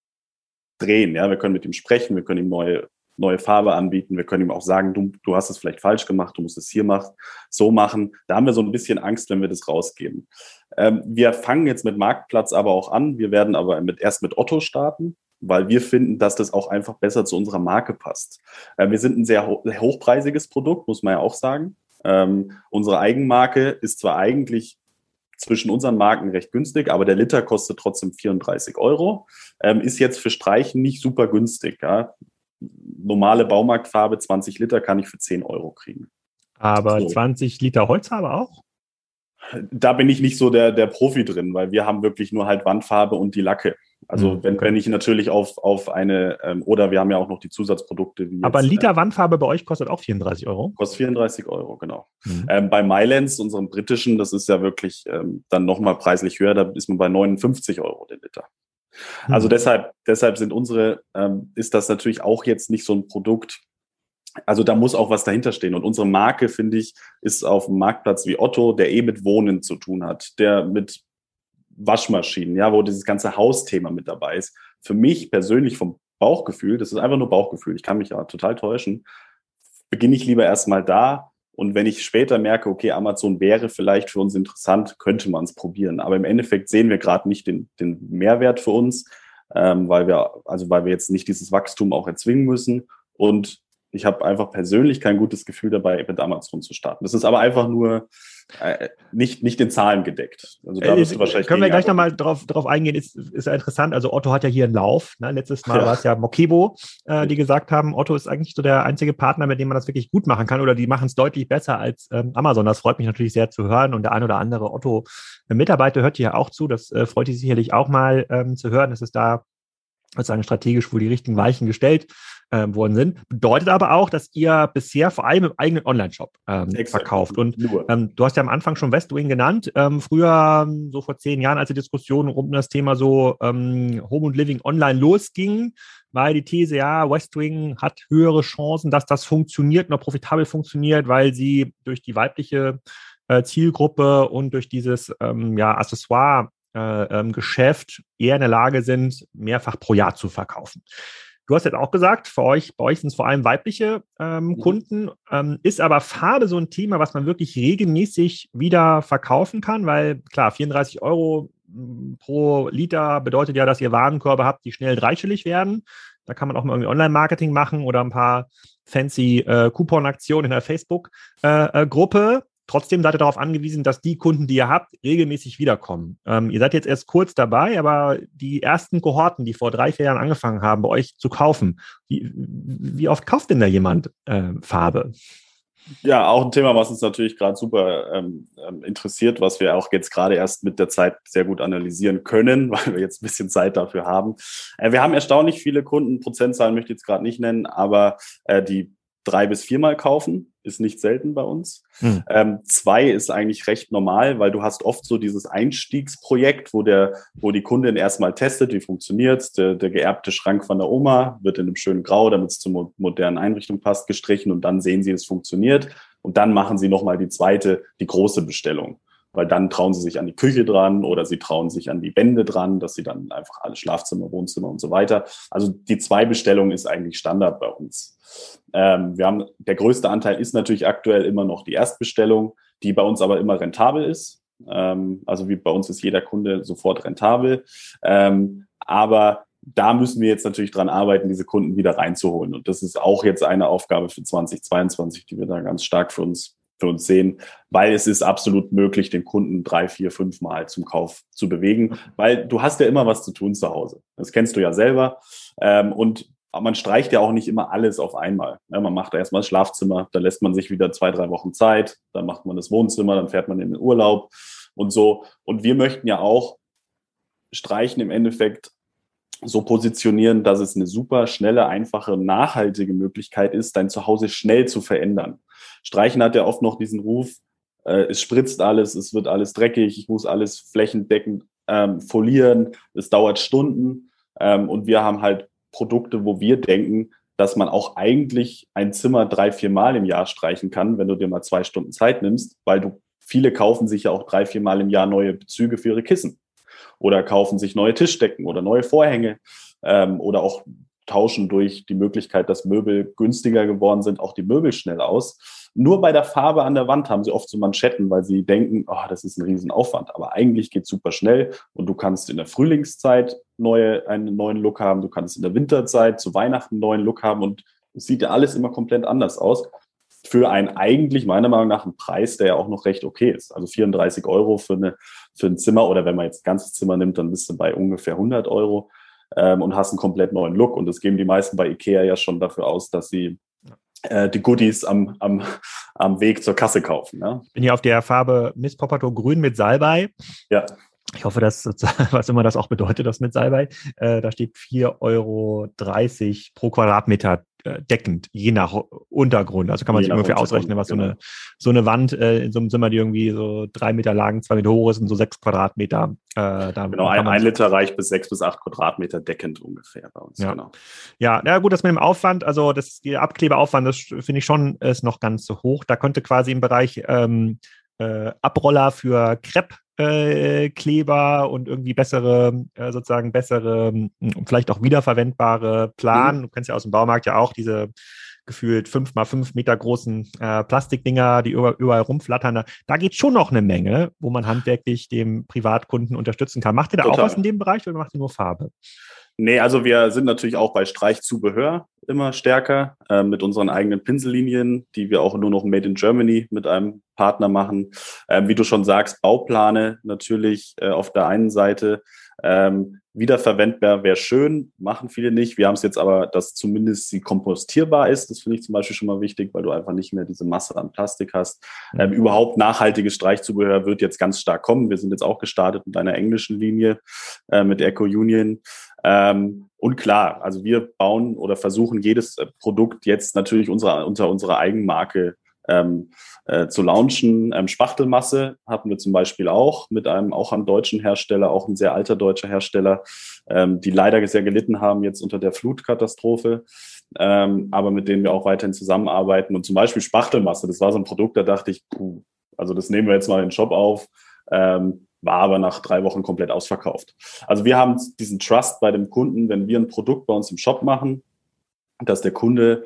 drehen. Ja, wir können mit ihm sprechen, wir können ihm neue Farbe anbieten. Wir können ihm auch sagen, du hast es vielleicht falsch gemacht, du musst es hier so machen. Da haben wir so ein bisschen Angst, wenn wir das rausgeben. Wir fangen jetzt mit Marktplatz aber auch an. Wir werden aber erst mit Otto starten, weil wir finden, dass das auch einfach besser zu unserer Marke passt. Wir sind ein sehr hochpreisiges Produkt, muss man ja auch sagen. Unsere Eigenmarke ist zwar eigentlich zwischen unseren Marken recht günstig, aber der Liter kostet trotzdem 34 €. Ist jetzt für Streichen nicht super günstig, ja. Normale Baumarktfarbe, 20 Liter, kann ich für 10 € kriegen. Aber so. 20 Liter Holzfarbe auch? Da bin ich nicht so der Profi drin, weil wir haben wirklich nur halt Wandfarbe und die Lacke. Also wenn ich natürlich auf eine, oder wir haben ja auch noch die Zusatzprodukte. Aber ein Liter Wandfarbe bei euch kostet auch 34 €? Kostet 34 €, genau. Bei Mylands, unserem britischen, das ist ja wirklich dann nochmal preislich höher, da ist man bei 59 € der Liter. Also deshalb sind ist das natürlich auch jetzt nicht so ein Produkt. Also da muss auch was dahinter stehen. Und unsere Marke, finde ich, ist auf einem Marktplatz wie Otto, der mit Wohnen zu tun hat, der mit Waschmaschinen, ja, wo dieses ganze Hausthema mit dabei ist. Für mich persönlich vom Bauchgefühl, das ist einfach nur Bauchgefühl, ich kann mich ja total täuschen, beginne ich lieber erstmal da. Und wenn ich später merke, okay, Amazon wäre vielleicht für uns interessant, könnte man es probieren. Aber im Endeffekt sehen wir gerade nicht den Mehrwert für uns, weil wir jetzt nicht dieses Wachstum auch erzwingen müssen. Und ich habe einfach persönlich kein gutes Gefühl dabei, mit Amazon zu starten. Das ist aber einfach nur nicht den Zahlen gedeckt. Also da wirst du wahrscheinlich können wir gleich nochmal drauf eingehen, ist ja interessant. Also Otto hat ja hier einen Lauf. Ne? Letztes Mal war es ja Mokebo, die gesagt haben, Otto ist eigentlich so der einzige Partner, mit dem man das wirklich gut machen kann, oder die machen es deutlich besser als Amazon. Das freut mich natürlich sehr zu hören, und der ein oder andere Otto-Mitarbeiter hört hier auch zu. Das freut dich sicherlich auch mal zu hören, dass es da sozusagen strategisch wohl die richtigen Weichen gestellt worden sind. Bedeutet aber auch, dass ihr bisher vor allem im eigenen Online-Shop verkauft. Und du hast ja am Anfang schon Westwing genannt. Früher, so vor 10 Jahren, als die Diskussion rund um das Thema so Home und Living online losging, war die These, ja, Westwing hat höhere Chancen, dass das funktioniert, noch profitabel funktioniert, weil sie durch die weibliche Zielgruppe und durch dieses Accessoire Geschäft eher in der Lage sind, mehrfach pro Jahr zu verkaufen. Du hast jetzt auch gesagt, bei euch sind es vor allem weibliche Kunden. Ist aber Farbe so ein Thema, was man wirklich regelmäßig wieder verkaufen kann? Weil klar, 34 € pro Liter bedeutet ja, dass ihr Warenkörbe habt, die schnell dreistellig werden. Da kann man auch mal irgendwie Online-Marketing machen oder ein paar fancy Coupon-Aktionen in der Facebook-Gruppe. Trotzdem seid ihr darauf angewiesen, dass die Kunden, die ihr habt, regelmäßig wiederkommen. Ihr seid jetzt erst kurz dabei, aber die ersten Kohorten, die vor 3-4 Jahren angefangen haben, bei euch zu kaufen, wie oft kauft denn da jemand Farbe? Ja, auch ein Thema, was uns natürlich gerade super interessiert, was wir auch jetzt gerade erst mit der Zeit sehr gut analysieren können, weil wir jetzt ein bisschen Zeit dafür haben. Wir haben erstaunlich viele Kunden, Prozentzahlen möchte ich jetzt gerade nicht nennen, aber die 3- bis 4-mal kaufen, ist nicht selten bei uns. 2 ist eigentlich recht normal, weil du hast oft so dieses Einstiegsprojekt, wo die Kundin erstmal testet, wie funktioniert's. Der geerbte Schrank von der Oma wird in einem schönen Grau, damit es zur modernen Einrichtung passt, gestrichen, und dann sehen sie, es funktioniert. Und dann machen sie nochmal die große Bestellung. Weil dann trauen sie sich an die Küche dran oder sie trauen sich an die Wände dran, dass sie dann einfach alle Schlafzimmer, Wohnzimmer und so weiter. Also die 2-Bestellung ist eigentlich Standard bei uns. Der größte Anteil ist natürlich aktuell immer noch die Erstbestellung, die bei uns aber immer rentabel ist. Also wie bei uns ist jeder Kunde sofort rentabel. Aber da müssen wir jetzt natürlich dran arbeiten, diese Kunden wieder reinzuholen. Und das ist auch jetzt eine Aufgabe für 2022, die wir da ganz stark für uns für uns sehen, weil es ist absolut möglich, den Kunden 3, 4, 5 Mal zum Kauf zu bewegen, weil du hast ja immer was zu tun zu Hause. Das kennst du ja selber. Und man streicht ja auch nicht immer alles auf einmal. Man macht erstmal das Schlafzimmer, dann lässt man sich wieder 2, 3 Wochen Zeit, dann macht man das Wohnzimmer, dann fährt man in den Urlaub und so. Und wir möchten ja auch Streichen im Endeffekt so positionieren, dass es eine super schnelle, einfache, nachhaltige Möglichkeit ist, dein Zuhause schnell zu verändern. Streichen hat ja oft noch diesen Ruf, es spritzt alles, es wird alles dreckig, ich muss alles flächendeckend folieren, es dauert Stunden und wir haben halt Produkte, wo wir denken, dass man auch eigentlich ein Zimmer 3, 4 Mal im Jahr streichen kann, wenn du dir mal 2 Stunden Zeit nimmst, weil viele kaufen sich ja auch 3, 4 Mal im Jahr neue Bezüge für ihre Kissen oder kaufen sich neue Tischdecken oder neue Vorhänge oder auch tauschen durch die Möglichkeit, dass Möbel günstiger geworden sind, auch die Möbel schnell aus. Nur bei der Farbe an der Wand haben sie oft so Manschetten, weil sie denken, oh, das ist ein Riesenaufwand. Aber eigentlich geht es super schnell und du kannst in der Frühlingszeit einen neuen Look haben, du kannst in der Winterzeit zu Weihnachten einen neuen Look haben und es sieht ja alles immer komplett anders aus. Für einen eigentlich, meiner Meinung nach, einen Preis, der ja auch noch recht okay ist. Also 34 Euro für ein Zimmer oder wenn man jetzt ein ganzes Zimmer nimmt, dann bist du bei ungefähr 100 Euro und hast einen komplett neuen Look. Und das geben die meisten bei IKEA ja schon dafür aus, dass sie die Goodies am Weg zur Kasse kaufen. Ja? Ich bin hier auf der Farbe Miss Pompadour Grün mit Salbei. Ja. Ich hoffe, dass, was immer das auch bedeutet, das mit Salbei, da steht 4,30 € pro Quadratmeter deckend, je nach Untergrund. Also kann man sich ungefähr ausrechnen, was so eine Wand in so einem Zimmer, die irgendwie so 3 Meter lang, 2 Meter hoch ist und so 6 Quadratmeter. Genau, ein Liter reicht bis 6 bis 8 Quadratmeter deckend ungefähr bei uns. Ja, genau. Ja, gut, das mit dem Aufwand, also der Abklebeaufwand, das finde ich schon, ist noch ganz so hoch. Da könnte quasi im Bereich Abroller für Crepe Kleber und irgendwie bessere, vielleicht auch wiederverwendbare Plan. Du kennst ja aus dem Baumarkt ja auch diese gefühlt 5x5 Meter großen Plastikdinger, die überall rumflattern. Da geht schon noch eine Menge, wo man handwerklich dem Privatkunden unterstützen kann. Macht ihr da auch was in dem Bereich oder macht ihr nur Farbe? Nee, also wir sind natürlich auch bei Streichzubehör immer stärker mit unseren eigenen Pinsellinien, die wir auch nur noch Made in Germany mit einem Partner machen. Wie du schon sagst, Bauplane natürlich auf der einen Seite. Wiederverwendbar wäre schön, machen viele nicht. Wir haben es jetzt aber, dass zumindest sie kompostierbar ist. Das finde ich zum Beispiel schon mal wichtig, weil du einfach nicht mehr diese Masse an Plastik hast. Überhaupt nachhaltiges Streichzubehör wird jetzt ganz stark kommen. Wir sind jetzt auch gestartet mit einer englischen Linie mit Eco Union. Und klar, also wir bauen oder versuchen jedes Produkt jetzt natürlich unter unserer Eigenmarke zu launchen. Spachtelmasse hatten wir zum Beispiel auch mit einem deutschen Hersteller, auch ein sehr alter deutscher Hersteller, die leider sehr gelitten haben jetzt unter der Flutkatastrophe, aber mit denen wir auch weiterhin zusammenarbeiten. Und zum Beispiel Spachtelmasse, das war so ein Produkt, da dachte ich, also das nehmen wir jetzt mal in den Shop auf, war aber nach 3 Wochen komplett ausverkauft. Also wir haben diesen Trust bei dem Kunden, wenn wir ein Produkt bei uns im Shop machen, dass der Kunde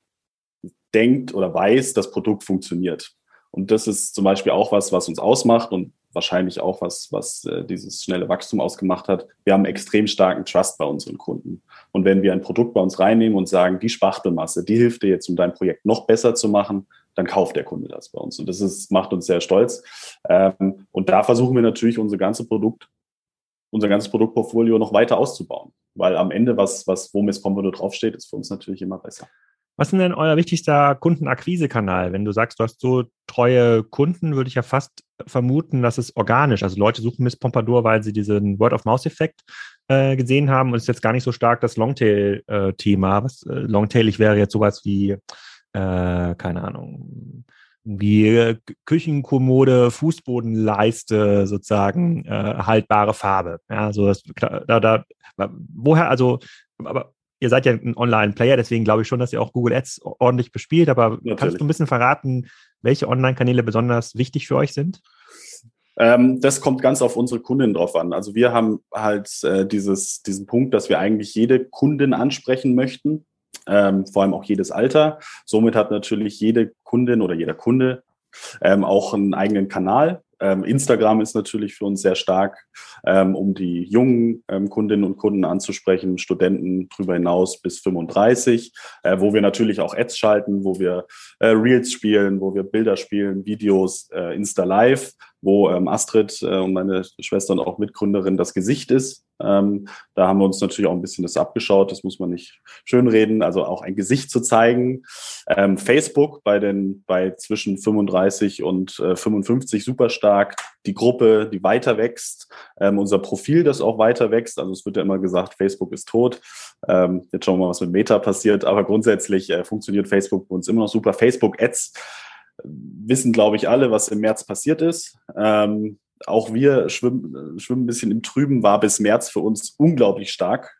denkt oder weiß, das Produkt funktioniert. Und das ist zum Beispiel auch was uns ausmacht und wahrscheinlich auch was dieses schnelle Wachstum ausgemacht hat. Wir haben einen extrem starken Trust bei unseren Kunden. Und wenn wir ein Produkt bei uns reinnehmen und sagen, die Spachtelmasse, die hilft dir jetzt, um dein Projekt noch besser zu machen, dann kauft der Kunde das bei uns. Und das macht uns sehr stolz. Und da versuchen wir natürlich unser ganzes Produktportfolio noch weiter auszubauen. Weil am Ende, wo Miss Pompadour draufsteht, ist für uns natürlich immer besser. Was ist denn euer wichtigster Kundenakquisekanal? Wenn du sagst, du hast so treue Kunden, würde ich ja fast vermuten, dass es organisch, also Leute suchen Miss Pompadour, weil sie diesen Word-of-Mouth-Effekt gesehen haben und es ist jetzt gar nicht so stark das Longtail-Thema. Longtailig wäre jetzt sowas wie, keine Ahnung, wie Küchenkommode, Fußbodenleiste sozusagen haltbare Farbe. Ja, so das, woher, also, aber ihr seid ja ein Online-Player, deswegen glaube ich schon, dass ihr auch Google Ads ordentlich bespielt, aber natürlich. Kannst du ein bisschen verraten, welche Online-Kanäle besonders wichtig für euch sind? Das kommt ganz auf unsere Kunden drauf an. Also wir haben halt diesen Punkt, dass wir eigentlich jede Kundin ansprechen möchten, vor allem auch jedes Alter. Somit hat natürlich jede Kundin oder jeder Kunde auch einen eigenen Kanal, Instagram ist natürlich für uns sehr stark, um die jungen Kundinnen und Kunden anzusprechen, Studenten drüber hinaus bis 35, wo wir natürlich auch Ads schalten, wo wir Reels spielen, wo wir Bilder spielen, Videos, Insta Live, wo Astrid und meine Schwester und auch Mitgründerin das Gesicht ist. Da haben wir uns natürlich auch ein bisschen das abgeschaut, das muss man nicht schönreden, also auch ein Gesicht zu zeigen. Facebook bei zwischen 35 und 55 super stark. Die Gruppe, die weiter wächst. Unser Profil, das auch weiter wächst. Also es wird ja immer gesagt, Facebook ist tot. Jetzt schauen wir mal, was mit Meta passiert. Aber grundsätzlich funktioniert Facebook bei uns immer noch super. Facebook-Ads wissen, glaube ich, alle, was im März passiert ist. Auch wir schwimmen ein bisschen im Trüben, war bis März für uns unglaublich stark.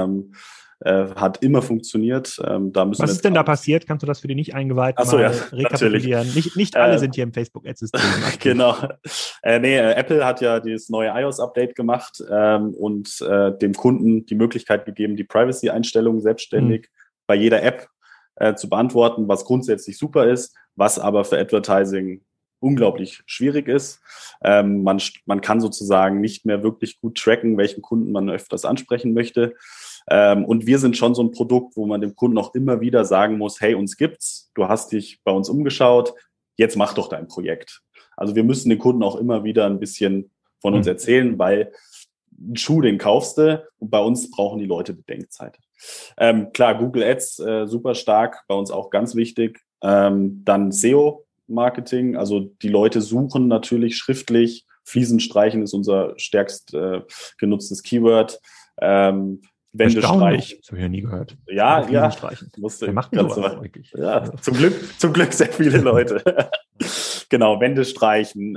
Hat immer funktioniert. Was ist denn da passiert? Kannst du das für die nicht eingeweihten mal rekapitulieren? Nicht alle sind hier im Facebook-Ads-System. Genau. Apple hat ja dieses neue iOS-Update gemacht und dem Kunden die Möglichkeit gegeben, die Privacy-Einstellungen selbstständig bei jeder App zu beantworten, was grundsätzlich super ist, was aber für Advertising unglaublich schwierig ist. Man kann sozusagen nicht mehr wirklich gut tracken, welchen Kunden man öfters ansprechen möchte. Und wir sind schon so ein Produkt, wo man dem Kunden auch immer wieder sagen muss, hey, uns gibt's, du hast dich bei uns umgeschaut, jetzt mach doch dein Projekt. Also wir müssen den Kunden auch immer wieder ein bisschen von uns erzählen, weil einen Schuh, den kaufst du und bei uns brauchen die Leute Bedenkzeit. Klar, Google Ads super stark, bei uns auch ganz wichtig. Dann SEO-Marketing, also die Leute suchen natürlich schriftlich. Fliesen streichen ist unser stärkst genutztes Keyword. Wände streichen. Das habe ich ja nie gehört. Ja. Wer macht denn sowas wirklich? Ja, zum Glück sehr viele Leute. Genau, Wände streichen,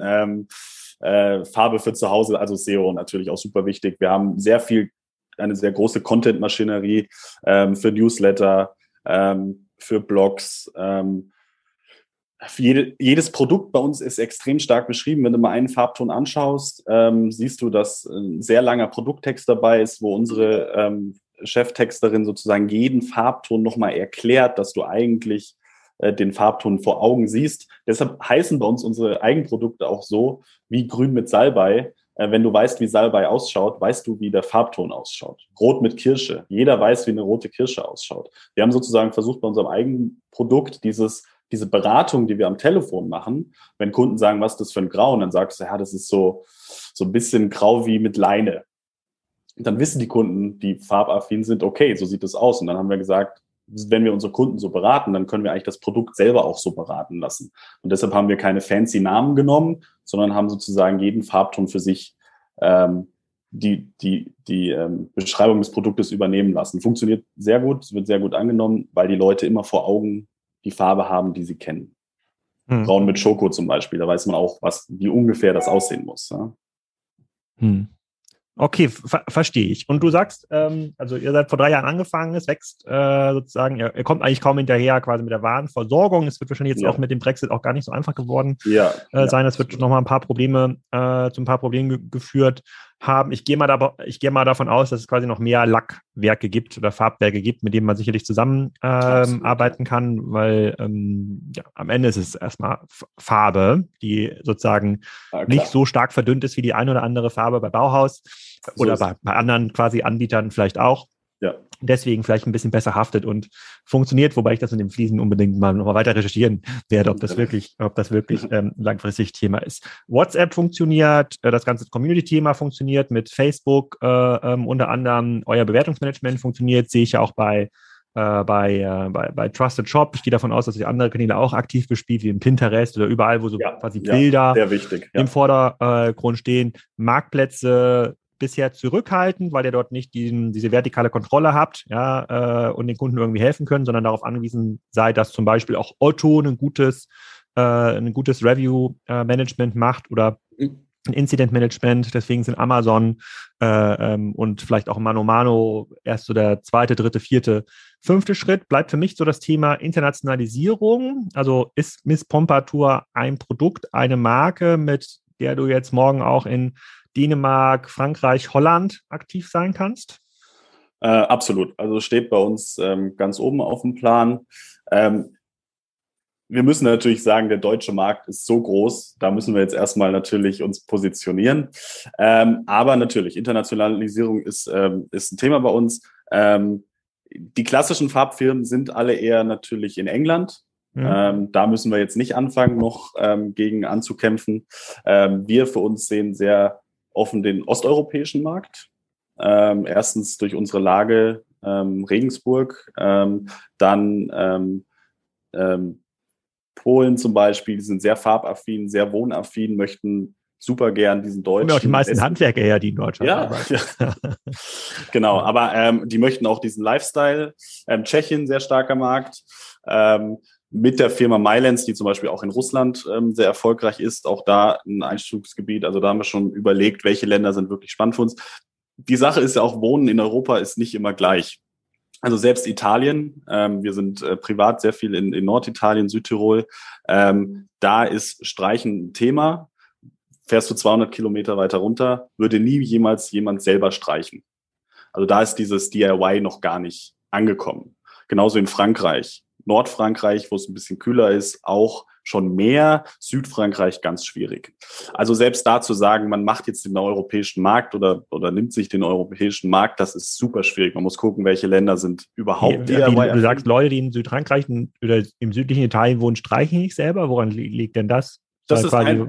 Farbe für zu Hause, also SEO natürlich auch super wichtig. Wir haben eine sehr große Content-Maschinerie für Newsletter, für Blogs. Jedes Produkt bei uns ist extrem stark beschrieben. Wenn du mal einen Farbton anschaust, siehst du, dass ein sehr langer Produkttext dabei ist, wo unsere Cheftexterin sozusagen jeden Farbton nochmal erklärt, dass du eigentlich den Farbton vor Augen siehst. Deshalb heißen bei uns unsere Eigenprodukte auch so wie Grün mit Salbei. Wenn du weißt, wie Salbei ausschaut, weißt du, wie der Farbton ausschaut. Rot mit Kirsche. Jeder weiß, wie eine rote Kirsche ausschaut. Wir haben sozusagen versucht, bei unserem eigenen Produkt diese Beratung, die wir am Telefon machen, wenn Kunden sagen, was ist das für ein Grau? Und dann sagst du, ja, das ist so ein bisschen grau wie mit Leine. Und dann wissen die Kunden, die farbaffin sind, okay, so sieht das aus. Und dann haben wir gesagt, wenn wir unsere Kunden so beraten, dann können wir eigentlich das Produkt selber auch so beraten lassen. Und deshalb haben wir keine fancy Namen genommen, sondern haben sozusagen jeden Farbton für sich die Beschreibung des Produktes übernehmen lassen. Funktioniert sehr gut, es wird sehr gut angenommen, weil die Leute immer vor Augen die Farbe haben, die sie kennen. Braun mit Schoko zum Beispiel, da weiß man auch, wie ungefähr das aussehen muss. Ja? Okay, verstehe ich. Und du sagst, also ihr seid vor 3 Jahren angefangen, es wächst sozusagen, ihr kommt eigentlich kaum hinterher quasi mit der Warenversorgung. Es wird wahrscheinlich jetzt auch mit dem Brexit auch gar nicht so einfach geworden sein. Es wird nochmal zu ein paar Problemen geführt haben. Ich gehe mal davon aus, dass es quasi noch mehr Lackwerke gibt oder Farbwerke gibt, mit denen man sicherlich zusammen arbeiten kann, weil am Ende ist es erstmal Farbe, die sozusagen nicht so stark verdünnt ist wie die eine oder andere Farbe bei Bauhaus oder bei anderen quasi Anbietern vielleicht auch. Ja. Deswegen vielleicht ein bisschen besser haftet und funktioniert, wobei ich das mit dem Fliesen unbedingt mal nochmal weiter recherchieren werde, ob das wirklich langfristig Thema ist. WhatsApp funktioniert, das ganze Community-Thema funktioniert mit Facebook, unter anderem euer Bewertungsmanagement funktioniert, sehe ich ja auch bei Trusted Shop. Ich gehe davon aus, dass ihr andere Kanäle auch aktiv bespielt, wie im Pinterest oder überall, wo so quasi Bilder im Vordergrund stehen. Marktplätze bisher zurückhaltend, weil ihr dort nicht diese vertikale Kontrolle habt, und den Kunden irgendwie helfen können, sondern darauf angewiesen seid, dass zum Beispiel auch Otto ein gutes Review-Management macht oder ein Incident-Management. Deswegen sind Amazon und vielleicht auch Mano Mano erst so der 2., 3., 4., 5. Schritt. Bleibt für mich so das Thema Internationalisierung. Also ist Miss Pompadour ein Produkt, eine Marke, mit der du jetzt morgen auch in Dänemark, Frankreich, Holland aktiv sein kannst? Absolut. Also steht bei uns ganz oben auf dem Plan. wir müssen natürlich sagen, der deutsche Markt ist so groß, da müssen wir jetzt erstmal natürlich uns positionieren. Aber natürlich, Internationalisierung ist ein Thema bei uns. Die klassischen Farbfirmen sind alle eher natürlich in England. Da müssen wir jetzt nicht anfangen, noch gegen anzukämpfen. Wir für uns sehen sehr offen den osteuropäischen Markt. Erstens durch unsere Lage Regensburg, dann Polen zum Beispiel, die sind sehr farbaffin, sehr wohnaffin, möchten super gern diesen deutschen... Und auch die meisten Handwerker her, die in Deutschland arbeiten. Ja. Genau, aber die möchten auch diesen Lifestyle. Tschechien, sehr starker Markt. Mit der Firma Mylance, die zum Beispiel auch in Russland sehr erfolgreich ist, auch da ein Einzugsgebiet. Also da haben wir schon überlegt, welche Länder sind wirklich spannend für uns. Die Sache ist ja auch, Wohnen in Europa ist nicht immer gleich. Also selbst Italien, wir sind privat sehr viel in Norditalien, Südtirol, da ist Streichen ein Thema. Fährst du 200 Kilometer weiter runter, würde nie jemals jemand selber streichen. Also da ist dieses DIY noch gar nicht angekommen. Genauso in Frankreich. Nordfrankreich, wo es ein bisschen kühler ist, auch schon mehr. Südfrankreich ganz schwierig. Also selbst da zu sagen, man macht jetzt den europäischen Markt oder nimmt sich den europäischen Markt, das ist super schwierig. Man muss gucken, welche Länder sind überhaupt DIY. Du sagst, Leute, die in Südfrankreich oder im südlichen Italien wohnen, streichen nicht selber. Woran liegt denn das? Das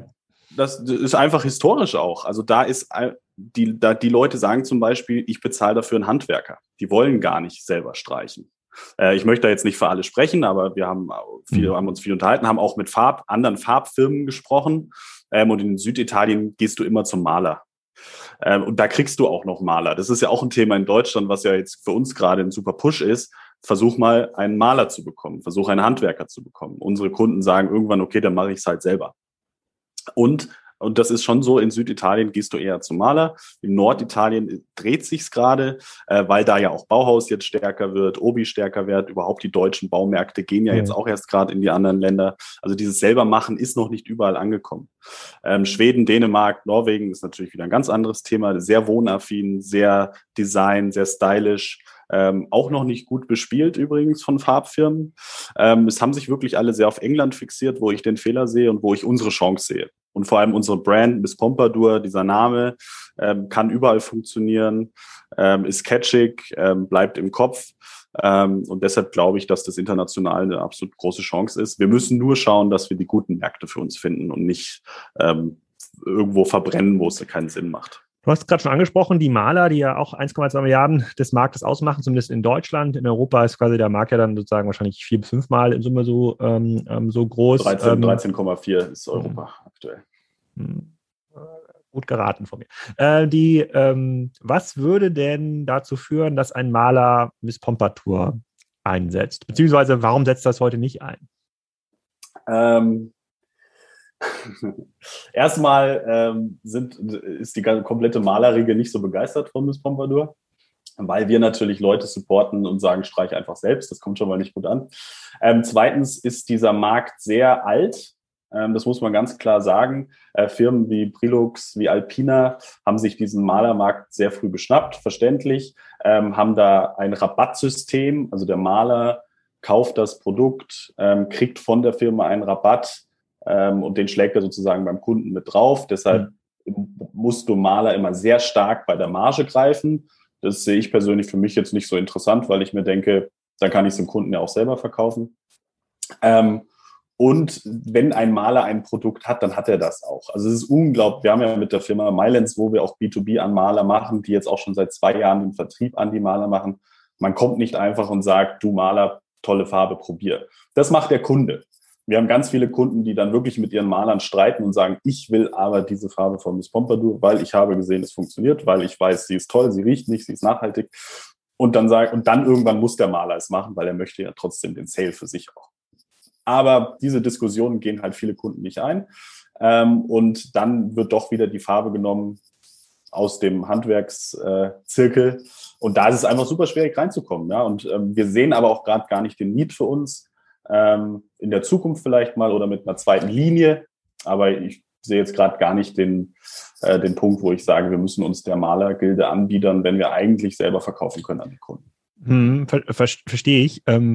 ist einfach historisch auch. Also da ist die Leute sagen zum Beispiel, ich bezahle dafür einen Handwerker. Die wollen gar nicht selber streichen. Ich möchte da jetzt nicht für alle sprechen, aber wir haben uns viel unterhalten, haben auch mit anderen Farbfirmen gesprochen. Und in Süditalien gehst du immer zum Maler. Und da kriegst du auch noch Maler. Das ist ja auch ein Thema in Deutschland, was ja jetzt für uns gerade ein super Push ist. Versuch mal, einen Maler zu bekommen. Versuch, einen Handwerker zu bekommen. Unsere Kunden sagen irgendwann, okay, dann mache ich es halt selber. Und das ist schon so, in Süditalien gehst du eher zum Maler. In Norditalien dreht sich's gerade, weil da ja auch Bauhaus jetzt stärker wird, Obi stärker wird. Überhaupt die deutschen Baumärkte gehen ja jetzt auch erst gerade in die anderen Länder. Also dieses Selbermachen ist noch nicht überall angekommen. Schweden, Dänemark, Norwegen ist natürlich wieder ein ganz anderes Thema. Sehr wohnaffin, sehr design, sehr stylisch. Auch noch nicht gut bespielt übrigens von Farbfirmen. Es haben sich wirklich alle sehr auf England fixiert, wo ich den Fehler sehe und wo ich unsere Chance sehe. Und vor allem unsere Brand, Miss Pompadour, dieser Name, kann überall funktionieren, ist catchig, bleibt im Kopf. Und deshalb glaube ich, dass das international eine absolut große Chance ist. Wir müssen nur schauen, dass wir die guten Märkte für uns finden und nicht irgendwo verbrennen, wo es keinen Sinn macht. Du hast gerade schon angesprochen, die Maler, die ja auch 1,2 Milliarden des Marktes ausmachen, zumindest in Deutschland. In Europa ist quasi der Markt ja dann sozusagen wahrscheinlich 4 bis 5 Mal in Summe so groß. 13,4 ist Europa aktuell. Gut geraten von mir. Was würde denn dazu führen, dass ein Maler Miss Pompadour einsetzt? Beziehungsweise, warum setzt das heute nicht ein? Erstmal ist die komplette Malerriege nicht so begeistert von Miss Pompadour, weil wir natürlich Leute supporten und sagen, streich einfach selbst. Das kommt schon mal nicht gut an. Zweitens ist dieser Markt sehr alt. Das muss man ganz klar sagen. Firmen wie Brilux, wie Alpina haben sich diesen Malermarkt sehr früh geschnappt, verständlich, haben da ein Rabattsystem. Also der Maler kauft das Produkt, kriegt von der Firma einen Rabatt, und den schlägt er sozusagen beim Kunden mit drauf. Deshalb musst du Maler immer sehr stark bei der Marge greifen. Das sehe ich persönlich für mich jetzt nicht so interessant, weil ich mir denke, dann kann ich es dem Kunden ja auch selber verkaufen. Und wenn ein Maler ein Produkt hat, dann hat er das auch. Also es ist unglaublich. Wir haben ja mit der Firma Mylance, wo wir auch B2B an Maler machen, die jetzt auch schon seit 2 Jahren den Vertrieb an die Maler machen. Man kommt nicht einfach und sagt, du Maler, tolle Farbe, probier. Das macht der Kunde. Wir haben ganz viele Kunden, die dann wirklich mit ihren Malern streiten und sagen, ich will aber diese Farbe von Miss Pompadour, weil ich habe gesehen, es funktioniert, weil ich weiß, sie ist toll, sie riecht nicht, sie ist nachhaltig. Und dann irgendwann muss der Maler es machen, weil er möchte ja trotzdem den Sale für sich auch. Aber diese Diskussionen gehen halt viele Kunden nicht ein. Und dann wird doch wieder die Farbe genommen aus dem Handwerkszirkel. Und da ist es einfach super schwierig reinzukommen. Ja? Und wir sehen aber auch gerade gar nicht den Need für uns, in der Zukunft vielleicht mal oder mit einer zweiten Linie. Aber ich sehe jetzt gerade gar nicht den Punkt, wo ich sage, wir müssen uns der Malergilde anbiedern, wenn wir eigentlich selber verkaufen können an die Kunden. Verstehe ich.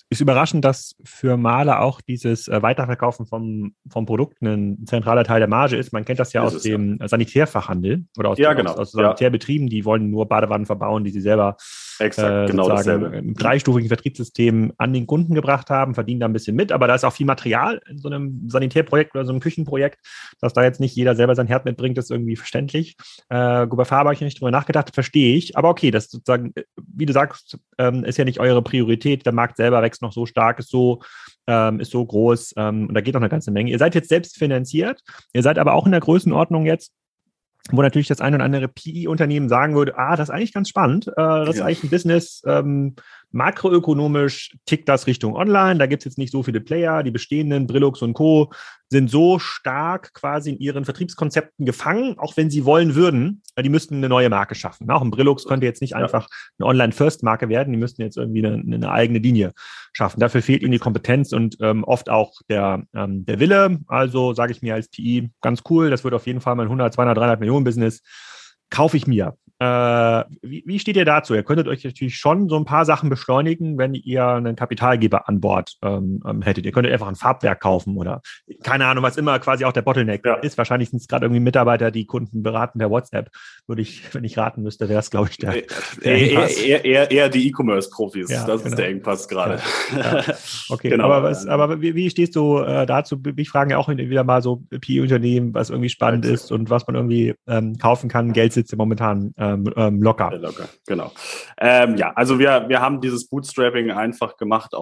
Ist überraschend, dass für Maler auch dieses Weiterverkaufen vom Produkt ein zentraler Teil der Marge ist. Man kennt das ja aus dem Sanitärfachhandel oder aus Sanitärbetrieben, die wollen nur Badewannen verbauen, die sie selber genau sozusagen im dreistufigen Vertriebssystem an den Kunden gebracht haben, verdienen da ein bisschen mit, aber da ist auch viel Material in so einem Sanitärprojekt oder so einem Küchenprojekt, dass da jetzt nicht jeder selber sein Herd mitbringt, ist irgendwie verständlich. Bei Farbe habe ich nicht drüber nachgedacht, verstehe ich, aber okay, das sozusagen, wie du sagst, ist ja nicht eure Priorität, der Markt selber wächst noch so stark, ist so groß und da geht noch eine ganze Menge. Ihr seid jetzt selbst finanziert, ihr seid aber auch in der Größenordnung jetzt, wo natürlich das ein oder andere PI-Unternehmen sagen würde, das ist eigentlich ganz spannend, das ist eigentlich ein Business, makroökonomisch tickt das Richtung Online, da gibt es jetzt nicht so viele Player, die bestehenden, Brillux und Co. sind so stark quasi in ihren Vertriebskonzepten gefangen, auch wenn sie wollen würden, die müssten eine neue Marke schaffen. Auch ein Brillux könnte jetzt nicht einfach eine Online-First-Marke werden, die müssten jetzt irgendwie eine eigene Linie schaffen. Dafür fehlt ihnen die Kompetenz und oft auch der Wille. Also sage ich mir als PI, ganz cool, das wird auf jeden Fall mein 100, 200, 300 Millionen Business, kaufe ich mir. Wie steht ihr dazu? Ihr könntet euch natürlich schon so ein paar Sachen beschleunigen, wenn ihr einen Kapitalgeber an Bord hättet. Ihr könntet einfach ein Farbwerk kaufen oder keine Ahnung, was immer quasi auch der Bottleneck ist. Wahrscheinlich sind es gerade irgendwie Mitarbeiter, die Kunden beraten per WhatsApp. Würde ich, wenn ich raten müsste, wäre es, glaube ich, der eher die E-Commerce-Profis. Ja, das ist der Engpass gerade. Ja. Okay, genau. Aber wie stehst du dazu? Ich frage ja auch wieder mal so PE-Unternehmen, was irgendwie spannend ist und was man irgendwie kaufen kann. Geld sitzt ja momentan locker. Locker, genau. Also wir haben dieses Bootstrapping einfach gemacht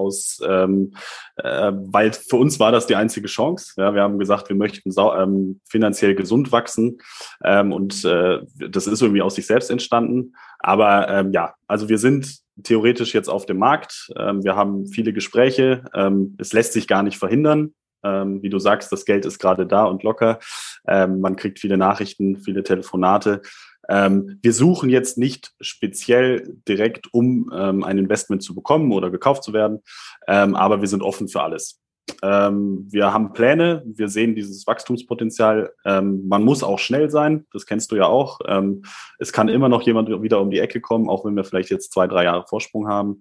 weil für uns war das die einzige Chance. Ja, wir haben gesagt, wir möchten finanziell gesund wachsen und das ist irgendwie aus sich selbst entstanden. Aber also wir sind theoretisch jetzt auf dem Markt. Wir haben viele Gespräche. Es lässt sich gar nicht verhindern. Wie du sagst, das Geld ist gerade da und locker. Man kriegt viele Nachrichten, viele Telefonate. Wir suchen jetzt nicht speziell direkt, um ein Investment zu bekommen oder gekauft zu werden, aber wir sind offen für alles. Wir haben Pläne, wir sehen dieses Wachstumspotenzial. Man muss auch schnell sein, das kennst du ja auch. Es kann immer noch jemand wieder um die Ecke kommen, auch wenn wir vielleicht jetzt 2, 3 Jahre Vorsprung haben.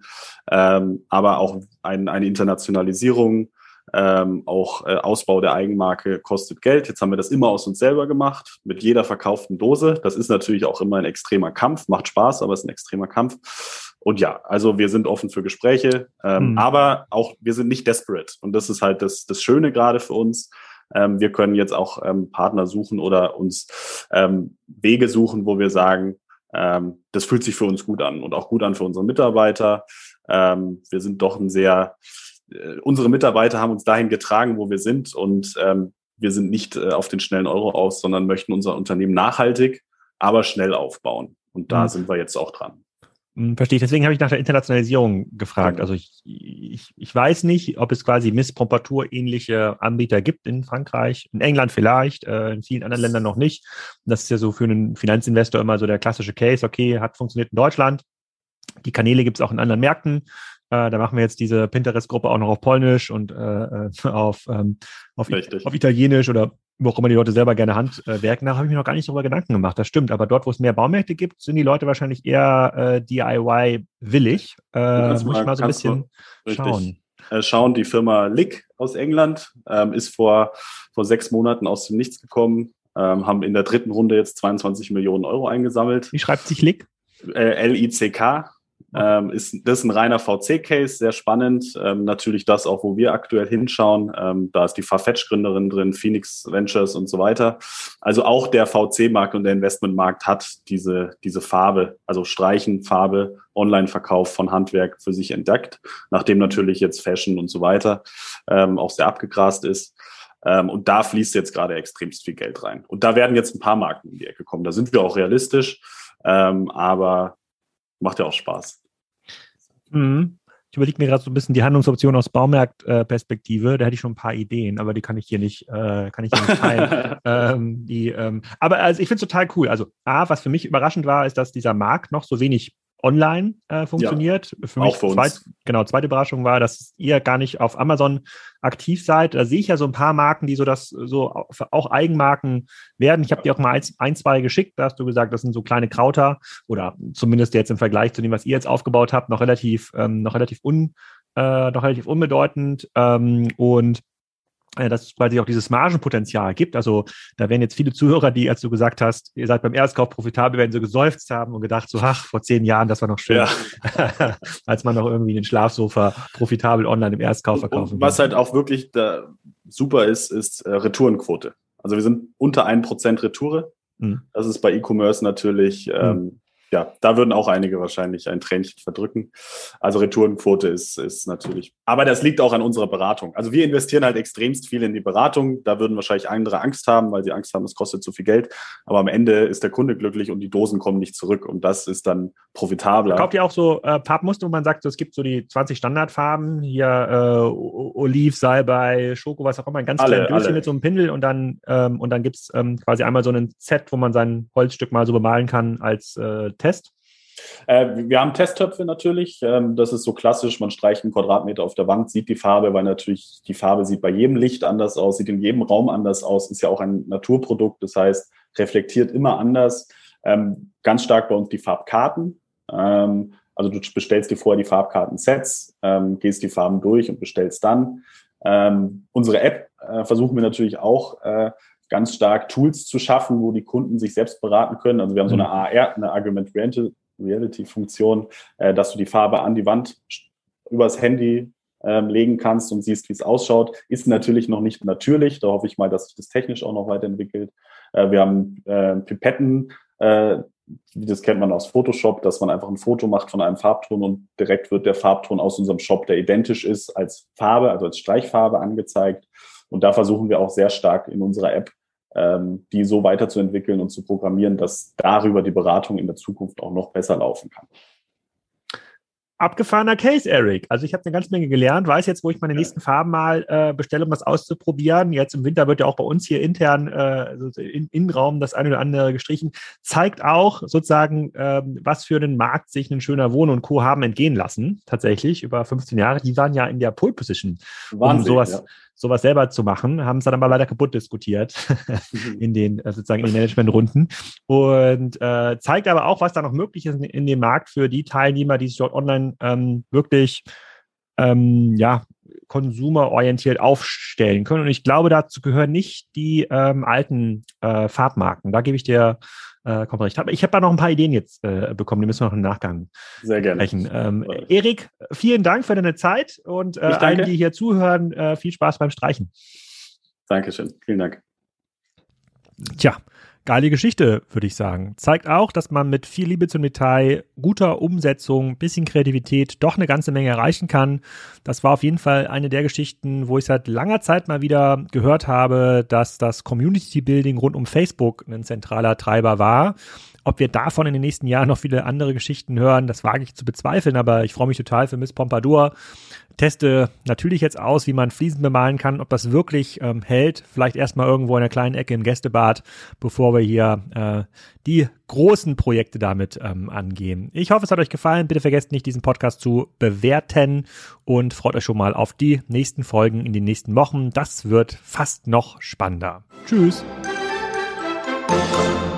Aber auch eine Internationalisierung, auch Ausbau der Eigenmarke kostet Geld. Jetzt haben wir das immer aus uns selber gemacht, mit jeder verkauften Dose. Das ist natürlich auch immer ein extremer Kampf, macht Spaß, aber es ist ein extremer Kampf. Und ja, also wir sind offen für Gespräche, aber auch wir sind nicht desperate. Und das ist halt das Schöne gerade für uns. Wir können jetzt auch Partner suchen oder uns Wege suchen, wo wir sagen, das fühlt sich für uns gut an und auch gut an für unsere Mitarbeiter. Wir sind doch unsere Mitarbeiter haben uns dahin getragen, wo wir sind und wir sind nicht auf den schnellen Euro aus, sondern möchten unser Unternehmen nachhaltig, aber schnell aufbauen. Und da sind wir jetzt auch dran. Verstehe ich. Deswegen habe ich nach der Internationalisierung gefragt. Also ich weiß nicht, ob es quasi Miss Pompadour ähnliche Anbieter gibt in Frankreich, in England vielleicht, in vielen anderen Ländern noch nicht. Das ist ja so für einen Finanzinvestor immer so der klassische Case. Okay, hat funktioniert in Deutschland. Die Kanäle gibt es auch in anderen Märkten. Da machen wir jetzt diese Pinterest-Gruppe auch noch auf Polnisch und auf Italienisch oder wo auch immer die Leute selber gerne handwerken. Da habe ich mir noch gar nicht darüber Gedanken gemacht. Das stimmt, aber dort, wo es mehr Baumärkte gibt, sind die Leute wahrscheinlich eher DIY-willig. Muss ich mal so ein bisschen schauen. Die Firma Lick aus England ist vor 6 Monaten aus dem Nichts gekommen, haben in der 3. Runde jetzt 22 Millionen Euro eingesammelt. Wie schreibt sich Lick? LICK. Das ist ein reiner VC-Case, sehr spannend. Natürlich das auch, wo wir aktuell hinschauen. Da ist die Farfetch-Gründerin drin, Phoenix Ventures und so weiter. Also auch der VC-Markt und der Investmentmarkt hat diese Farbe, also Streichen, Farbe, Online-Verkauf von Handwerk für sich entdeckt, nachdem natürlich jetzt Fashion und so weiter auch sehr abgegrast ist. Und da fließt jetzt gerade extremst viel Geld rein. Und da werden jetzt ein paar Marken in die Ecke kommen. Da sind wir auch realistisch, aber macht ja auch Spaß. Ich überlege mir gerade so ein bisschen die Handlungsoption aus Baumarkt-Perspektive. Da hätte ich schon ein paar Ideen, aber die kann ich hier nicht teilen. Aber also ich finde es total cool. Also was für mich überraschend war, ist, dass dieser Markt noch so wenig online funktioniert. Ja, für mich zweite Überraschung war, dass ihr gar nicht auf Amazon aktiv seid. Da sehe ich ja so ein paar Marken, die so auch Eigenmarken werden. Ich habe dir auch mal 1, 2 geschickt. Da hast du gesagt, das sind so kleine Krauter oder zumindest jetzt im Vergleich zu dem, was ihr jetzt aufgebaut habt, noch relativ noch relativ unbedeutend und dass es quasi auch dieses Margenpotenzial gibt. Also da werden jetzt viele Zuhörer, die, als du gesagt hast, ihr seid beim Erstkauf profitabel, werden so geseufzt haben und gedacht, so, ach, vor 10 Jahren, das war noch schön, als man noch irgendwie den Schlafsofa profitabel online im Erstkauf verkaufen kann. Was halt auch wirklich da super ist Retourenquote. Also wir sind unter 1% Retoure. Das ist bei E-Commerce natürlich, da würden auch einige wahrscheinlich ein Tränchen verdrücken. Also Retourenquote ist natürlich, aber das liegt auch an unserer Beratung. Also wir investieren halt extremst viel in die Beratung. Da würden wahrscheinlich andere Angst haben, weil sie Angst haben, es kostet zu viel Geld. Aber am Ende ist der Kunde glücklich und die Dosen kommen nicht zurück und das ist dann profitabler. Kauft ihr auch so Farbmuster, wo man sagt, so, es gibt so die 20 Standardfarben, hier Oliv, Salbei, Schoko, was auch immer, ein ganz kleines Döschen mit so einem Pinsel und dann gibt es quasi einmal so ein Set, wo man sein Holzstück mal so bemalen kann als Test? Wir haben Testtöpfe natürlich. Das ist so klassisch. Man streicht einen Quadratmeter auf der Wand, sieht die Farbe, weil natürlich die Farbe sieht bei jedem Licht anders aus, sieht in jedem Raum anders aus, ist ja auch ein Naturprodukt. Das heißt, reflektiert immer anders. Ganz stark bei uns die Farbkarten. Also du bestellst dir vorher die Farbkartensets, gehst die Farben durch und bestellst dann. Unsere App versuchen wir natürlich auch ganz stark Tools zu schaffen, wo die Kunden sich selbst beraten können. Also wir haben so eine AR, eine Augmented Reality-Funktion, dass du die Farbe an die Wand übers Handy legen kannst und siehst, wie es ausschaut. Ist natürlich noch nicht natürlich. Da hoffe ich mal, dass sich das technisch auch noch weiterentwickelt. Wir haben Pipetten, das kennt man aus Photoshop, dass man einfach ein Foto macht von einem Farbton und direkt wird der Farbton aus unserem Shop, der identisch ist, als Farbe, also als Streichfarbe angezeigt. Und da versuchen wir auch sehr stark in unserer App, die so weiterzuentwickeln und zu programmieren, dass darüber die Beratung in der Zukunft auch noch besser laufen kann. Abgefahrener Case, Eric. Also ich habe eine ganze Menge gelernt, weiß jetzt, wo ich meine nächsten Farben mal bestelle, um das auszuprobieren. Jetzt im Winter wird ja auch bei uns hier intern im Innenraum das eine oder andere gestrichen. Zeigt auch sozusagen, was für einen Markt sich ein schöner Wohn und Co. haben entgehen lassen, tatsächlich, über 15 Jahre. Die waren ja in der Pole Position, Wahnsinn, um sowas selber zu machen, haben es dann aber leider kaputt diskutiert in den sozusagen in den Managementrunden und zeigt aber auch, was da noch möglich ist in dem Markt für die Teilnehmer, die sich dort online wirklich konsumerorientiert aufstellen können. Und ich glaube, dazu gehören nicht die alten Farbmarken. Da gebe ich dir komplett recht. Ich habe da noch ein paar Ideen jetzt bekommen, die müssen wir noch im Nachgang sehr gerne sprechen. Erik, vielen Dank für deine Zeit und allen, die hier zuhören, viel Spaß beim Streichen. Dankeschön, vielen Dank. Tja, geile Geschichte, würde ich sagen. Zeigt auch, dass man mit viel Liebe zum Detail, guter Umsetzung, bisschen Kreativität doch eine ganze Menge erreichen kann. Das war auf jeden Fall eine der Geschichten, wo ich seit langer Zeit mal wieder gehört habe, dass das Community-Building rund um Facebook ein zentraler Treiber war. Ob wir davon in den nächsten Jahren noch viele andere Geschichten hören, das wage ich zu bezweifeln, aber ich freue mich total für Miss Pompadour. Teste natürlich jetzt aus, wie man Fliesen bemalen kann, ob das wirklich hält. Vielleicht erstmal irgendwo in einer kleinen Ecke im Gästebad, bevor wir hier die großen Projekte damit angehen. Ich hoffe, es hat euch gefallen. Bitte vergesst nicht, diesen Podcast zu bewerten und freut euch schon mal auf die nächsten Folgen in den nächsten Wochen. Das wird fast noch spannender. Tschüss.